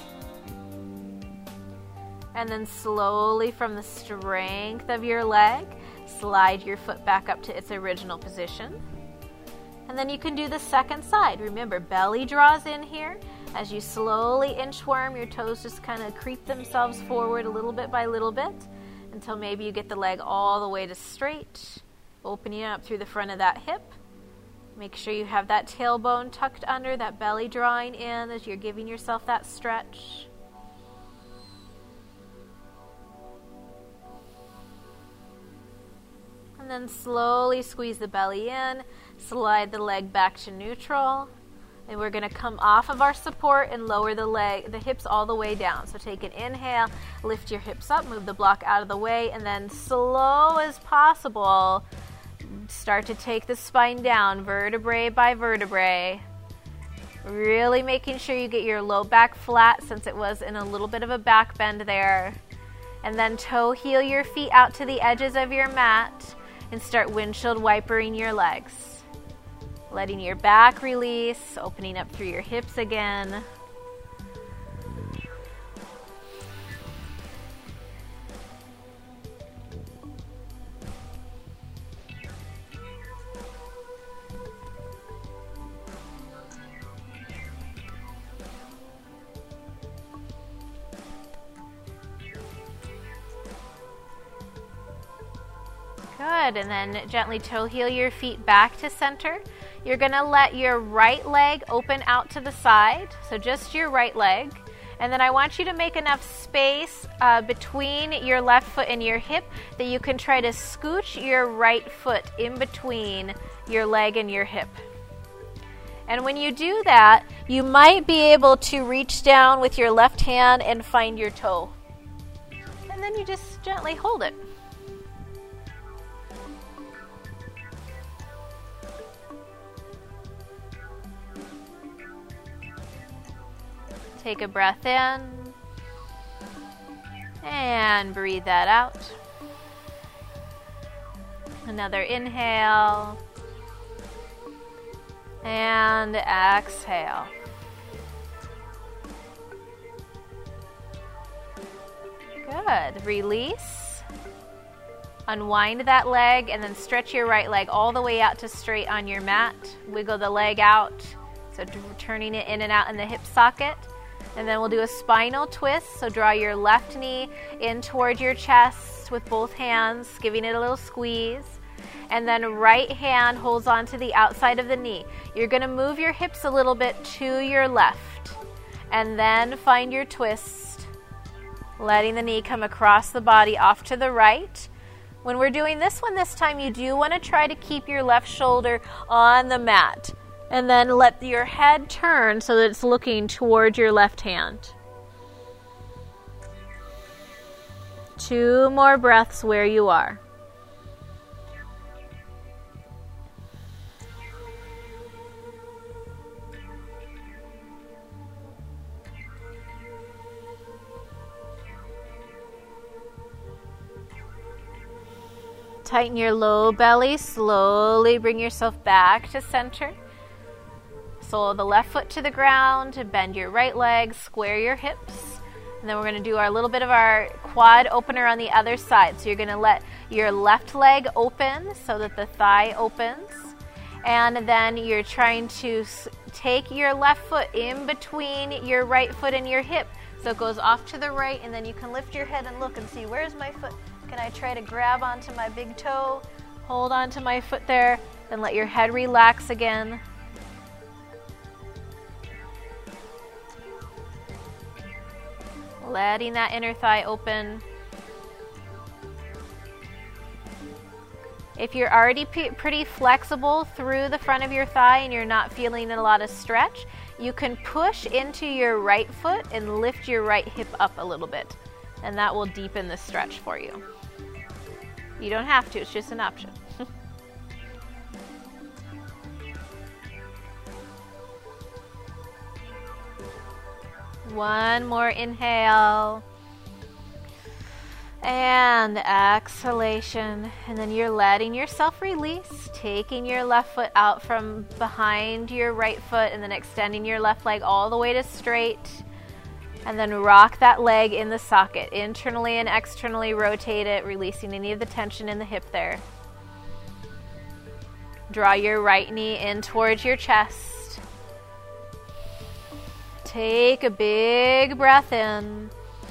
And then slowly from the strength of your leg, slide your foot back up to its original position. And then you can do the second side. Remember, belly draws in here. As you slowly inchworm, your toes just kind of creep themselves forward a little bit by little bit until maybe you get the leg all the way to straight, opening up through the front of that hip. Make sure you have that tailbone tucked under, that belly drawing in as you're giving yourself that stretch. And then slowly squeeze the belly in, slide the leg back to neutral. And we're going to come off of our support and lower the leg, the hips all the way down. So take an inhale, lift your hips up, move the block out of the way, and then slow as possible, start to take the spine down, vertebrae by vertebrae. Really making sure you get your low back flat since it was in a little bit of a back bend there. And then toe heel your feet out to the edges of your mat and start windshield wipering your legs. Letting your back release, opening up through your hips again. Good, and then gently toe heel your feet back to center. You're going to let your right leg open out to the side, so just your right leg. And then I want you to make enough space uh, between your left foot and your hip that you can try to scooch your right foot in between your leg and your hip. And when you do that, you might be able to reach down with your left hand and find your toe. And then you just gently hold it. Take a breath in and breathe that out. Another inhale and exhale. Good. Release. Unwind that leg and then stretch your right leg all the way out to straight on your mat. Wiggle the leg out, so turning it in and out in the hip socket. And then we'll do a spinal twist, so draw your left knee in toward your chest with both hands, giving it a little squeeze. And then right hand holds on to the outside of the knee. You're going to move your hips a little bit to your left. And then find your twist, letting the knee come across the body off to the right. When we're doing this one this time, you do want to try to keep your left shoulder on the mat. And then let your head turn so that it's looking toward your left hand. Two more breaths where you are. Tighten your low belly, slowly bring yourself back to center. Sole the left foot to the ground, bend your right leg, square your hips. And then we're going to do our little bit of our quad opener on the other side. So you're going to let your left leg open so that the thigh opens. And then you're trying to take your left foot in between your right foot and your hip. So it goes off to the right, and then you can lift your head and look and see, where's my foot? Can I try to grab onto my big toe? Hold onto my foot there, then let your head relax again. Letting that inner thigh open. If you're already p- pretty flexible through the front of your thigh and you're not feeling a lot of stretch, you can push into your right foot and lift your right hip up a little bit, and that will deepen the stretch for you. You don't have to, it's just an option. One more inhale. And exhalation. And then you're letting yourself release, taking your left foot out from behind your right foot and then extending your left leg all the way to straight. And then rock that leg in the socket. Internally and externally rotate it, releasing any of the tension in the hip there. Draw your right knee in towards your chest. Take a big breath in.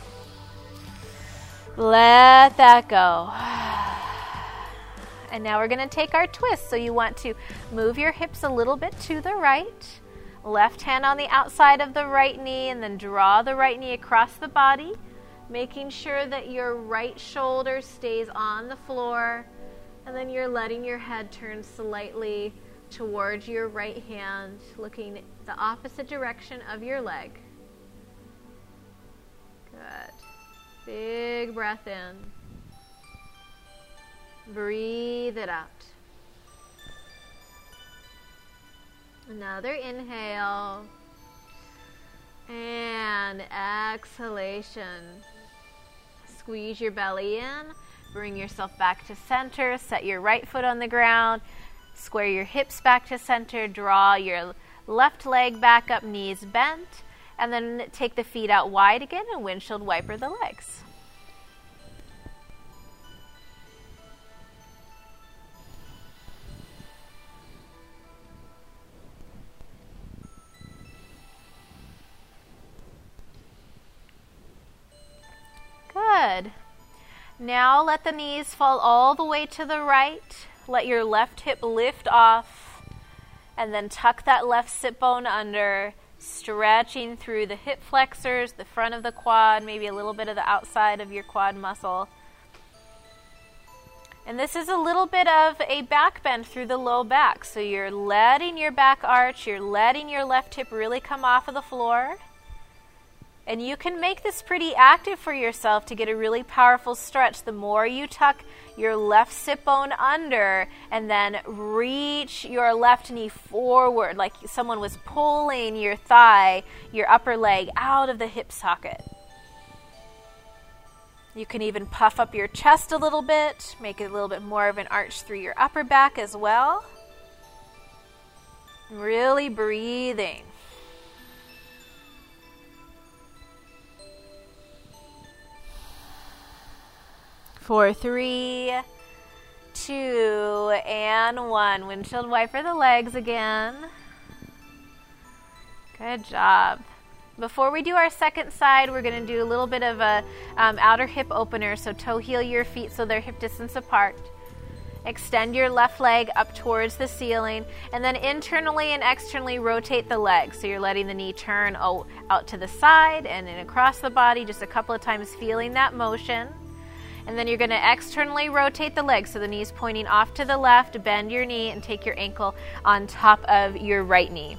Let that go. And now we're going to take our twist. So you want to move your hips a little bit to the right. Left hand on the outside of the right knee, and then draw the right knee across the body, making sure that your right shoulder stays on the floor. And then you're letting your head turn slightly towards your right hand, looking the opposite direction of your leg. Good. Big breath in. Breathe it out. Another inhale. And exhalation. Squeeze your belly in. Bring yourself back to center. Set your right foot on the ground. Square your hips back to center. Draw your left leg back up, knees bent. And then take the feet out wide again and windshield wiper the legs. Good. Now let the knees fall all the way to the right. Let your left hip lift off. And then tuck that left sit bone under, stretching through the hip flexors, the front of the quad, maybe a little bit of the outside of your quad muscle. And this is a little bit of a back bend through the low back. So you're letting your back arch, you're letting your left hip really come off of the floor. And you can make this pretty active for yourself to get a really powerful stretch. The more you tuck your left sit bone under and then reach your left knee forward like someone was pulling your thigh, your upper leg out of the hip socket. You can even puff up your chest a little bit, make it a little bit more of an arch through your upper back as well. Really breathing. For three, two, and one. Windshield wiper the legs again. Good job. Before we do our second side, we're going to do a little bit of a um, outer hip opener. So toe heel your feet so they're hip distance apart. Extend your left leg up towards the ceiling. And then internally and externally rotate the leg. So you're letting the knee turn oh, out to the side and then across the body just a couple of times, feeling that motion. And then you're going to externally rotate the leg. So the knee's pointing off to the left. Bend your knee and take your ankle on top of your right knee.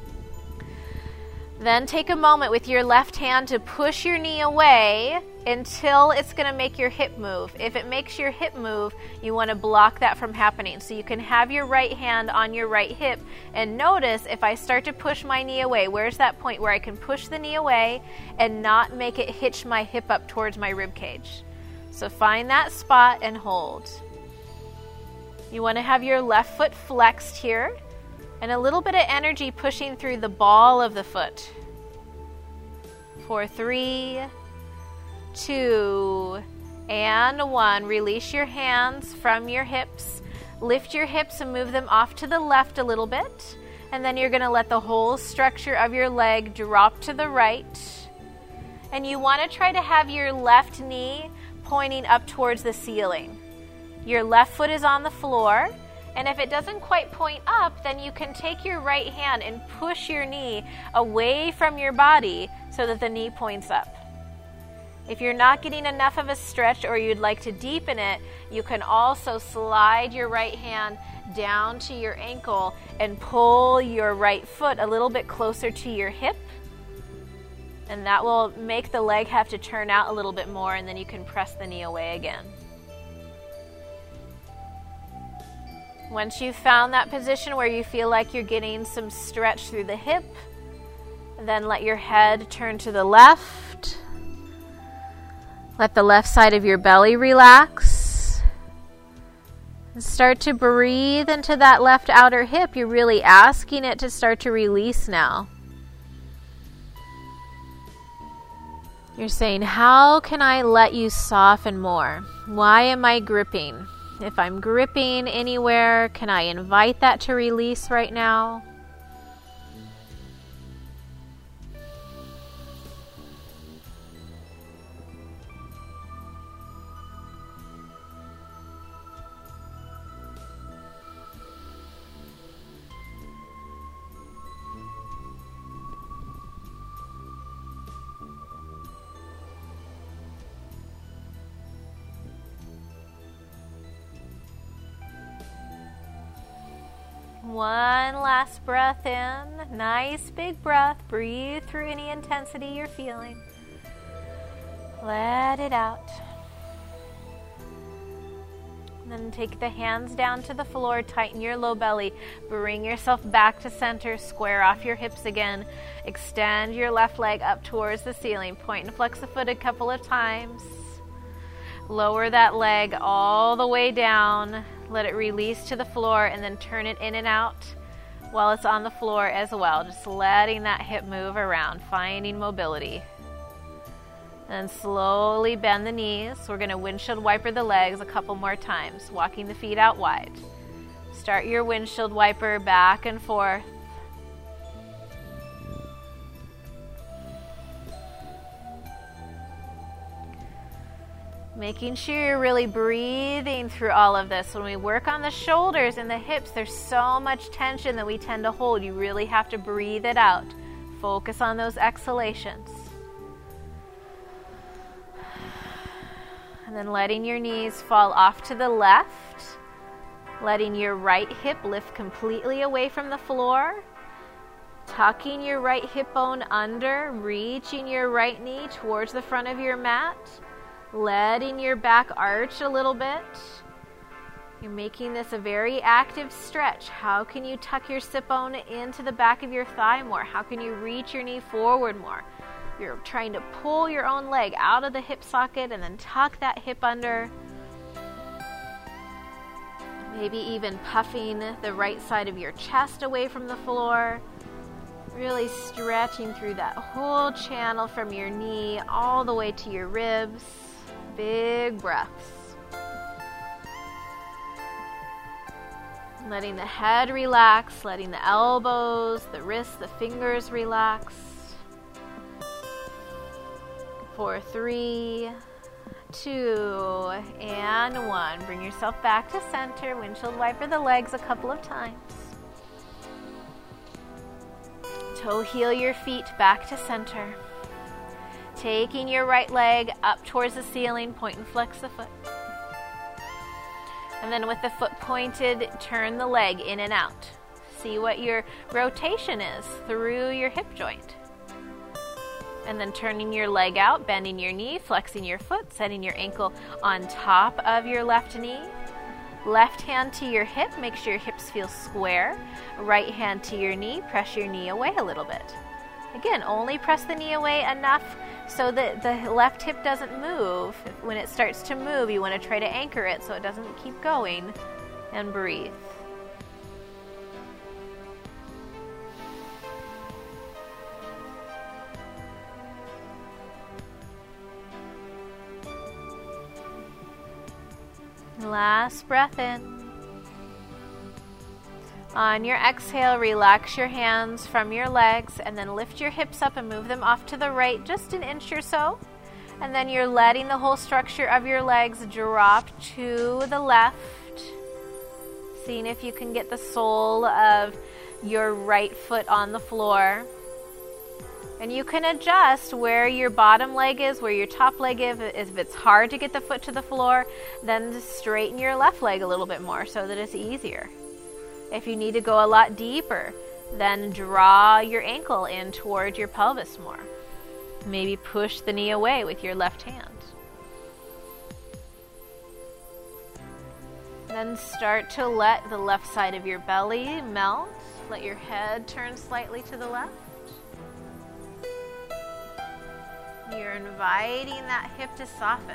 Then take a moment with your left hand to push your knee away until it's going to make your hip move. If it makes your hip move, you want to block that from happening. So you can have your right hand on your right hip and notice if I start to push my knee away, where's that point where I can push the knee away and not make it hitch my hip up towards my rib cage. So find that spot and hold. You want to have your left foot flexed here and a little bit of energy pushing through the ball of the foot. For three, two, and one. Release your hands from your hips. Lift your hips and move them off to the left a little bit. And then you're going to let the whole structure of your leg drop to the right. And you want to try to have your left knee pointing up towards the ceiling. Your left foot is on the floor, and if it doesn't quite point up, then you can take your right hand and push your knee away from your body so that the knee points up. If you're not getting enough of a stretch or you'd like to deepen it, you can also slide your right hand down to your ankle and pull your right foot a little bit closer to your hip. And that will make the leg have to turn out a little bit more, and then you can press the knee away again. Once you've found that position where you feel like you're getting some stretch through the hip, then let your head turn to the left. Let the left side of your belly relax. And start to breathe into that left outer hip. You're really asking it to start to release now. You're saying, how can I let you soften more? Why am I gripping? If I'm gripping anywhere, can I invite that to release right now? One last breath in, nice big breath. Breathe through any intensity you're feeling. Let it out. And then take the hands down to the floor, tighten your low belly. Bring yourself back to center, square off your hips again. Extend your left leg up towards the ceiling. Point and flex the foot a couple of times. Lower that leg all the way down. Let it release to the floor and then turn it in and out while it's on the floor as well. Just letting that hip move around, finding mobility. And slowly bend the knees. We're going to windshield wiper the legs a couple more times, walking the feet out wide. Start your windshield wiper back and forth. Making sure you're really breathing through all of this. When we work on the shoulders and the hips, there's so much tension that we tend to hold. You really have to breathe it out. Focus on those exhalations. And then letting your knees fall off to the left. Letting your right hip lift completely away from the floor. Tucking your right hip bone under. Reaching your right knee towards the front of your mat. Letting your back arch a little bit. You're making this a very active stretch. How can you tuck your sit bone into the back of your thigh more? How can you reach your knee forward more? You're trying to pull your own leg out of the hip socket and then tuck that hip under. Maybe even puffing the right side of your chest away from the floor. Really stretching through that whole channel from your knee all the way to your ribs. Big breaths. Letting the head relax, letting the elbows, the wrists, the fingers relax. For three, two, and one. Bring yourself back to center. Windshield wiper the legs a couple of times. Toe heel your feet back to center. Taking your right leg up towards the ceiling, point and flex the foot. And then with the foot pointed, turn the leg in and out. See what your rotation is through your hip joint. And then turning your leg out, bending your knee, flexing your foot, setting your ankle on top of your left knee. Left hand to your hip, make sure your hips feel square. Right hand to your knee, press your knee away a little bit. Again, only press the knee away enough so that the left hip doesn't move. When it starts to move, you want to try to anchor it so it doesn't keep going, and breathe. Last breath in. On your exhale, relax your hands from your legs and then lift your hips up and move them off to the right just an inch or so. And then you're letting the whole structure of your legs drop to the left. Seeing if you can get the sole of your right foot on the floor. And you can adjust where your bottom leg is, where your top leg is. If it's hard to get the foot to the floor, then just straighten your left leg a little bit more so that it's easier. If you need to go a lot deeper, then draw your ankle in toward your pelvis more. Maybe push the knee away with your left hand. Then start to let the left side of your belly melt. Let your head turn slightly to the left. You're inviting that hip to soften.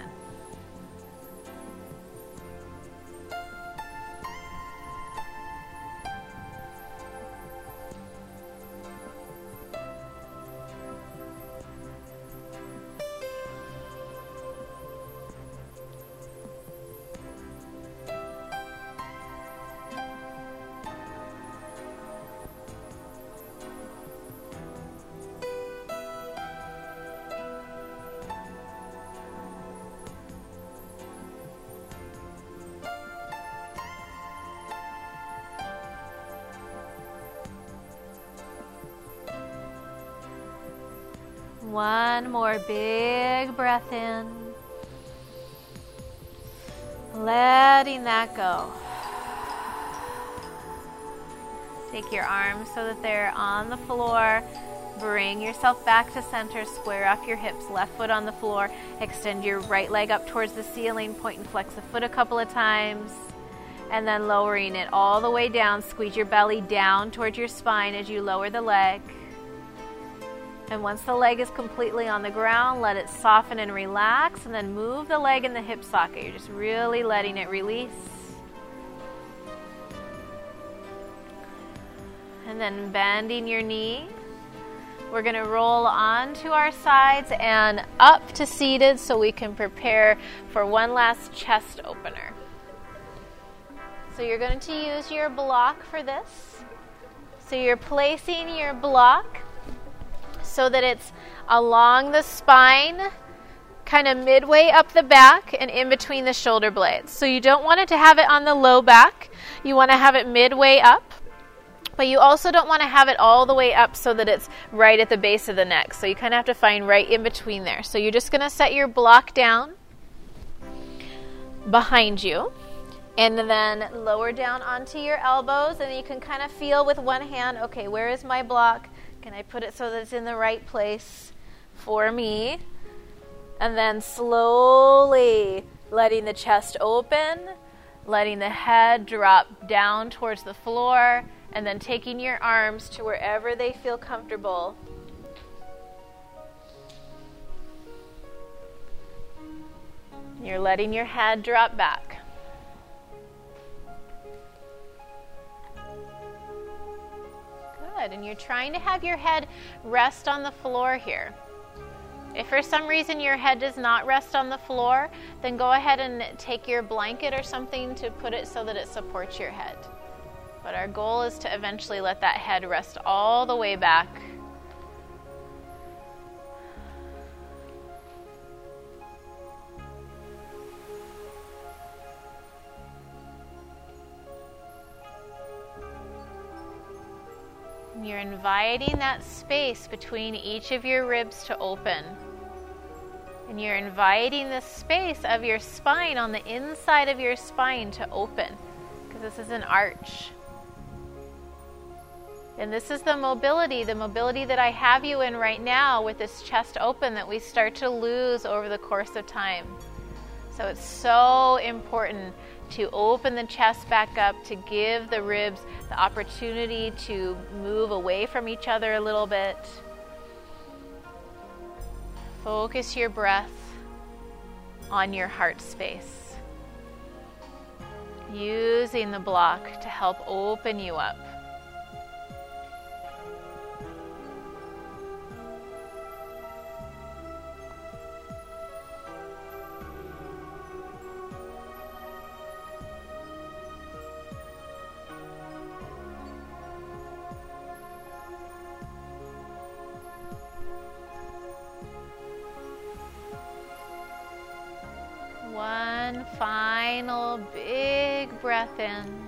One more big breath in. Letting that go. Take your arms so that they're on the floor. Bring yourself back to center. Square off your hips. Left foot on the floor. Extend your right leg up towards the ceiling. Point and flex the foot a couple of times. And then lowering it all the way down. Squeeze your belly down towards your spine as you lower the leg. And once the leg is completely on the ground, let it soften and relax, and then move the leg in the hip socket. You're just really letting it release. And then bending your knee. We're going to roll onto our sides and up to seated so we can prepare for one last chest opener. So you're going to use your block for this. So you're placing your block so that it's along the spine, kind of midway up the back and in between the shoulder blades. So you don't want it to have it on the low back. You want to have it midway up, but you also don't want to have it all the way up so that it's right at the base of the neck. So you kind of have to find right in between there. So you're just going to set your block down behind you and then lower down onto your elbows, and you can kind of feel with one hand, okay, where is my block? Can I put it so that it's in the right place for me? And then slowly letting the chest open, letting the head drop down towards the floor, and then taking your arms to wherever they feel comfortable. You're letting your head drop back. Good, and you're trying to have your head rest on the floor here. If for some reason your head does not rest on the floor, then go ahead and take your blanket or something to put it so that it supports your head. But our goal is to eventually let that head rest all the way back. You're inviting that space between each of your ribs to open. And you're inviting the space of your spine on the inside of your spine to open, because this is an arch. And this is the mobility, the mobility that I have you in right now with this chest open that we start to lose over the course of time. So it's so important to open the chest back up, to give the ribs the opportunity to move away from each other a little bit. Focus your breath on your heart space, using the block to help open you up. One final big breath in.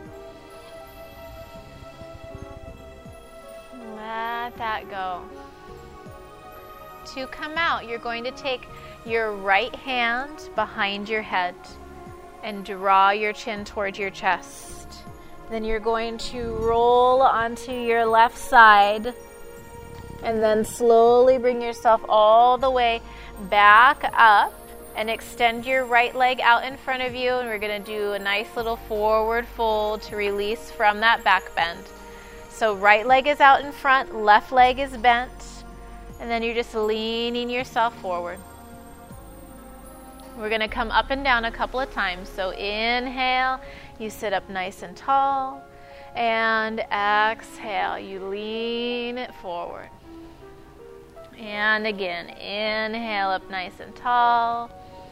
Let that go. to come out, you're going to take your right hand behind your head and draw your chin towards your chest. Then you're going to roll onto your left side and then slowly bring yourself all the way back up and extend your right leg out in front of you, and we're going to do a nice little forward fold to release from that back bend. So right leg is out in front, left leg is bent, and then you're just leaning yourself forward. We're going to come up and down a couple of times. So inhale, you sit up nice and tall, and exhale, you lean it forward. And again, inhale up nice and tall,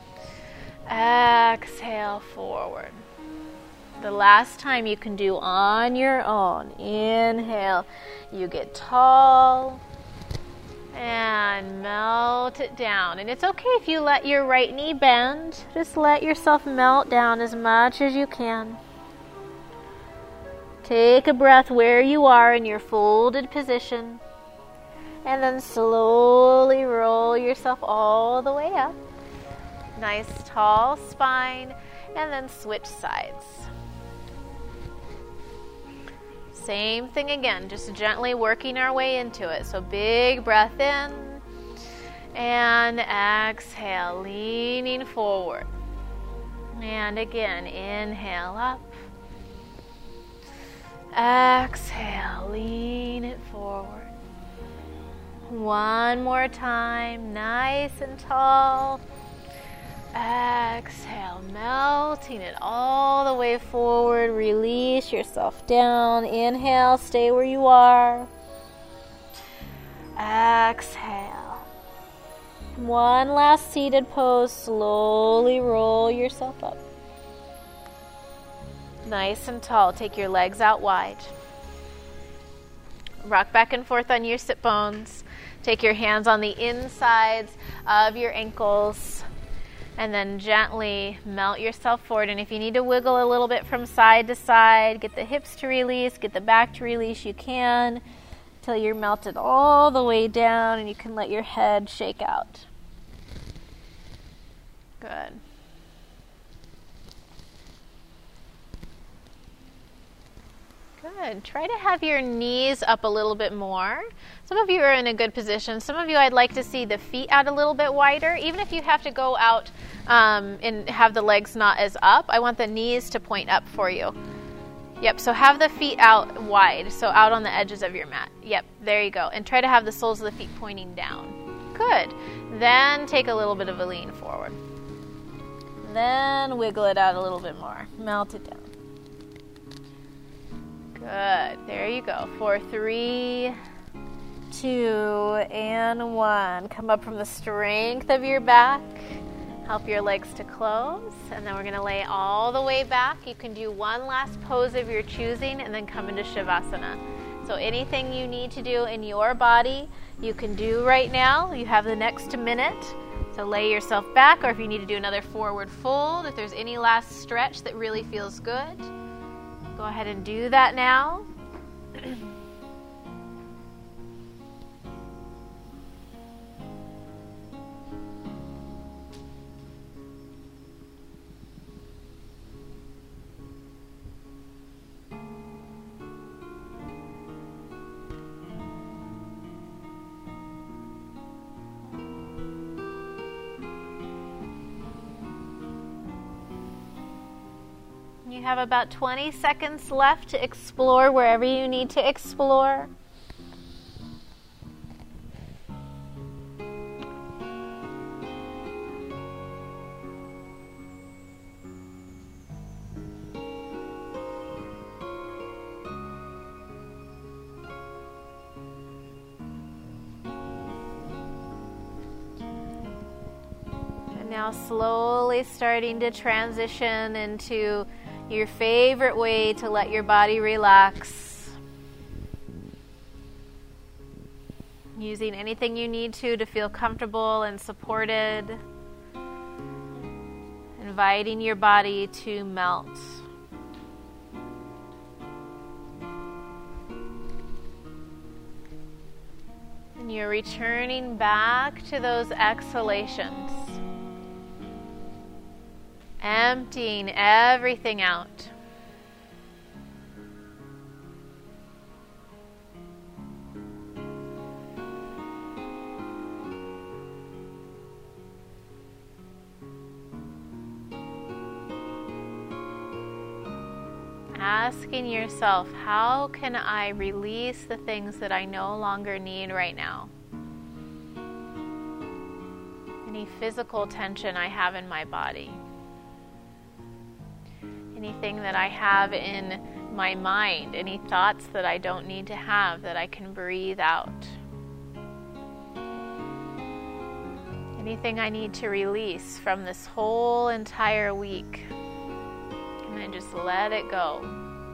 exhale forward. The last time you can do on your own. Inhale, you get tall and melt it down. And it's okay if you let your right knee bend. Just let yourself melt down as much as you can. Take a breath where you are in your folded position. And then slowly roll yourself all the way up. Nice tall spine. And then switch sides. Same thing again, just gently working our way into it. So big breath in and exhale, leaning forward. And again, inhale up. Exhale, lean it forward. One more time, nice and tall. Exhale, melting it all the way forward. Release yourself down. Inhale, stay where you are. Exhale. One last seated pose. Slowly roll yourself up. Nice and tall. Take your legs out wide. Rock back and forth on your sit bones. Take your hands on the insides of your ankles. And then gently melt yourself forward. And if you need to wiggle a little bit from side to side, get the hips to release, get the back to release, you can, until you're melted all the way down and you can let your head shake out. Good. Good. Try to have your knees up a little bit more. Some of you are in a good position. Some of you, I'd like to see the feet out a little bit wider. Even if you have to go out um, and have the legs not as up, I want the knees to point up for you. Yep, so have the feet out wide, so out on the edges of your mat. Yep, there you go. And try to have the soles of the feet pointing down. Good. Then take a little bit of a lean forward. Then wiggle it out a little bit more. Melt it down. Good. There you go. For three, two, and one. Come up from the strength of your back. Help your legs to close. And then we're going to lay all the way back. You can do one last pose of your choosing and then come into Shavasana. So anything you need to do in your body, you can do right now. You have the next minute. So lay yourself back, or if you need to do another forward fold, if there's any last stretch that really feels good, go ahead and do that now. You have about twenty seconds left to explore wherever you need to explore. And now slowly starting to transition into your favorite way to let your body relax. Using anything you need to to feel comfortable and supported. Inviting your body to melt. And you're returning back to those exhalations, emptying everything out. Asking yourself, how can I release the things that I no longer need right now? Any physical tension I have in my body? Anything that I have in my mind? Any thoughts that I don't need to have that I can breathe out? Anything I need to release from this whole entire week? And I just let it go.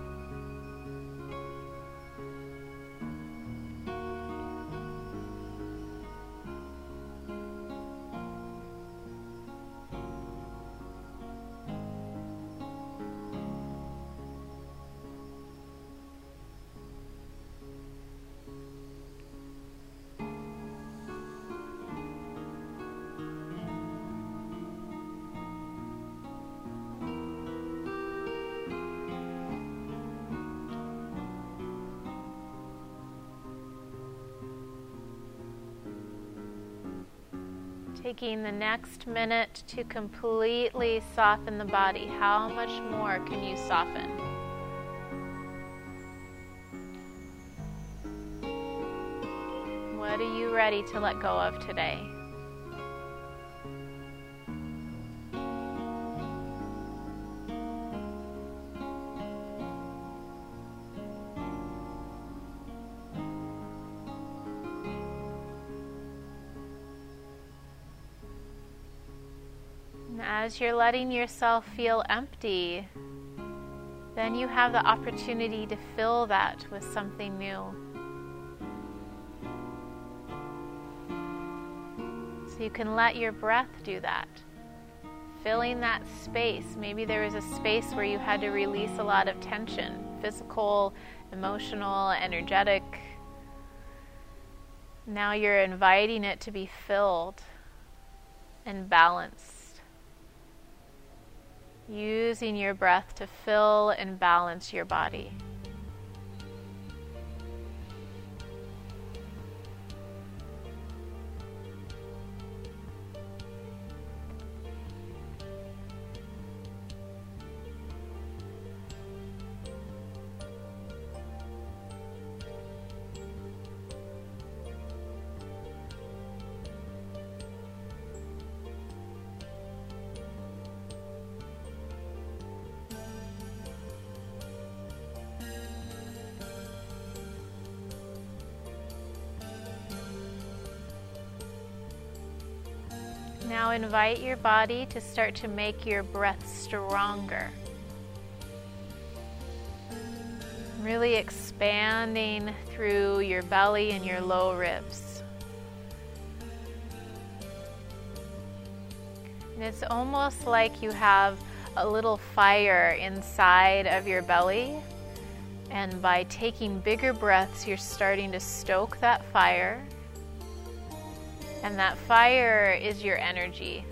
Taking the next minute to completely soften the body. How much more can you soften? What are you ready to let go of today? As you're letting yourself feel empty, then you have the opportunity to fill that with something new. So you can let your breath do that. Filling that space. Maybe there was a space where you had to release a lot of tension, physical, emotional, energetic. Now you're inviting it to be filled and balanced. Using your breath to fill and balance your body. Now invite your body to start to make your breath stronger. Really expanding through your belly and your low ribs. And it's almost like you have a little fire inside of your belly. And by taking bigger breaths, you're starting to stoke that fire. And that fire is your energy.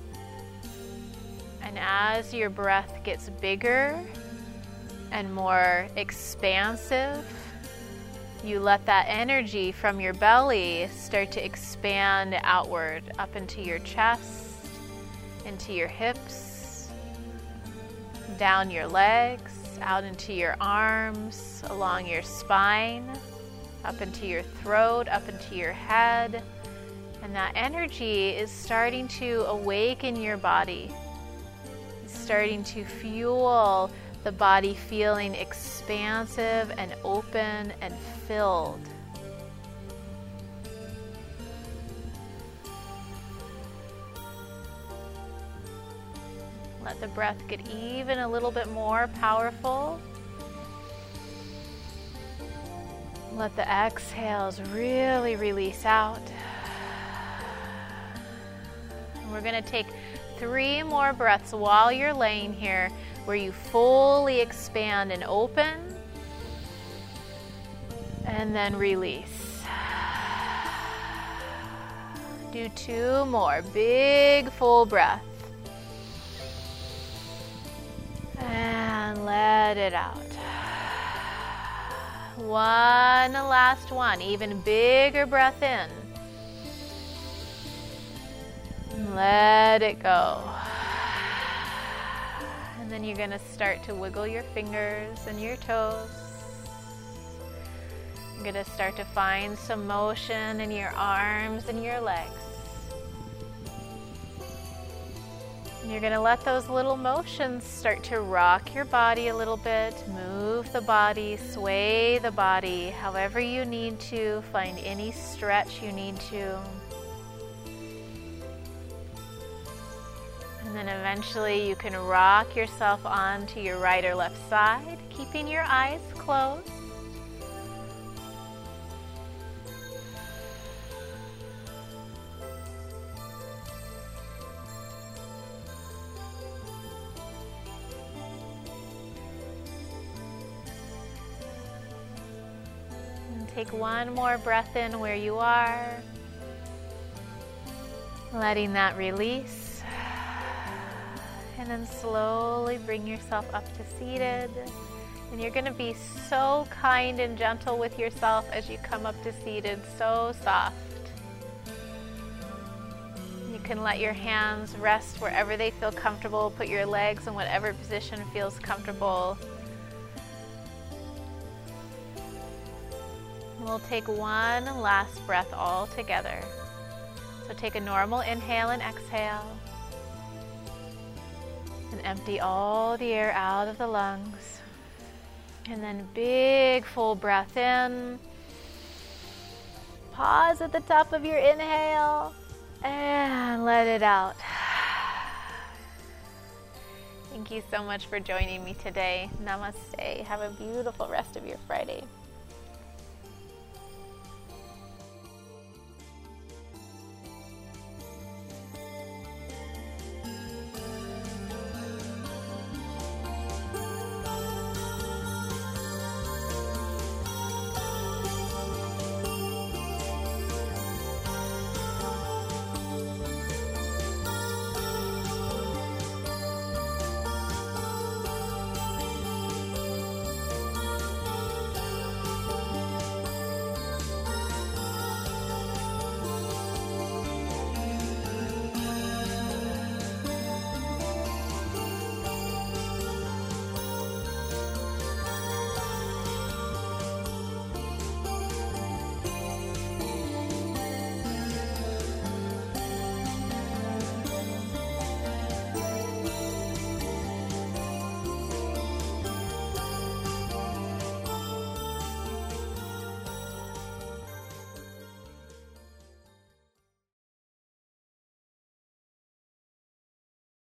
And as your breath gets bigger and more expansive, you let that energy from your belly start to expand outward, up into your chest, into your hips, down your legs, out into your arms, along your spine, up into your throat, up into your head. And that energy is starting to awaken your body. It's starting to fuel the body feeling expansive and open and filled. Let the breath get even a little bit more powerful. Let the exhales really release out. We're going to take three more breaths while you're laying here where you fully expand and open and then release. Do two more. Big full breath. And let it out. One last one. Even bigger breath in. Let it go. And then you're going to start to wiggle your fingers and your toes. You're going to start to find some motion in your arms and your legs. And you're going to let those little motions start to rock your body a little bit, move the body, sway the body, however you need to, find any stretch you need to. And then eventually you can rock yourself onto your right or left side, keeping your eyes closed. And take one more breath in where you are, letting that release. And then slowly bring yourself up to seated. And you're going to be so kind and gentle with yourself as you come up to seated, so soft. You can let your hands rest wherever they feel comfortable. Put your legs in whatever position feels comfortable. We'll take one last breath all together. So take a normal inhale and exhale. And empty all the air out of the lungs. And then big full breath in. Pause at the top of your inhale and let it out. Thank you so much for joining me today. Namaste. Have a beautiful rest of your Friday.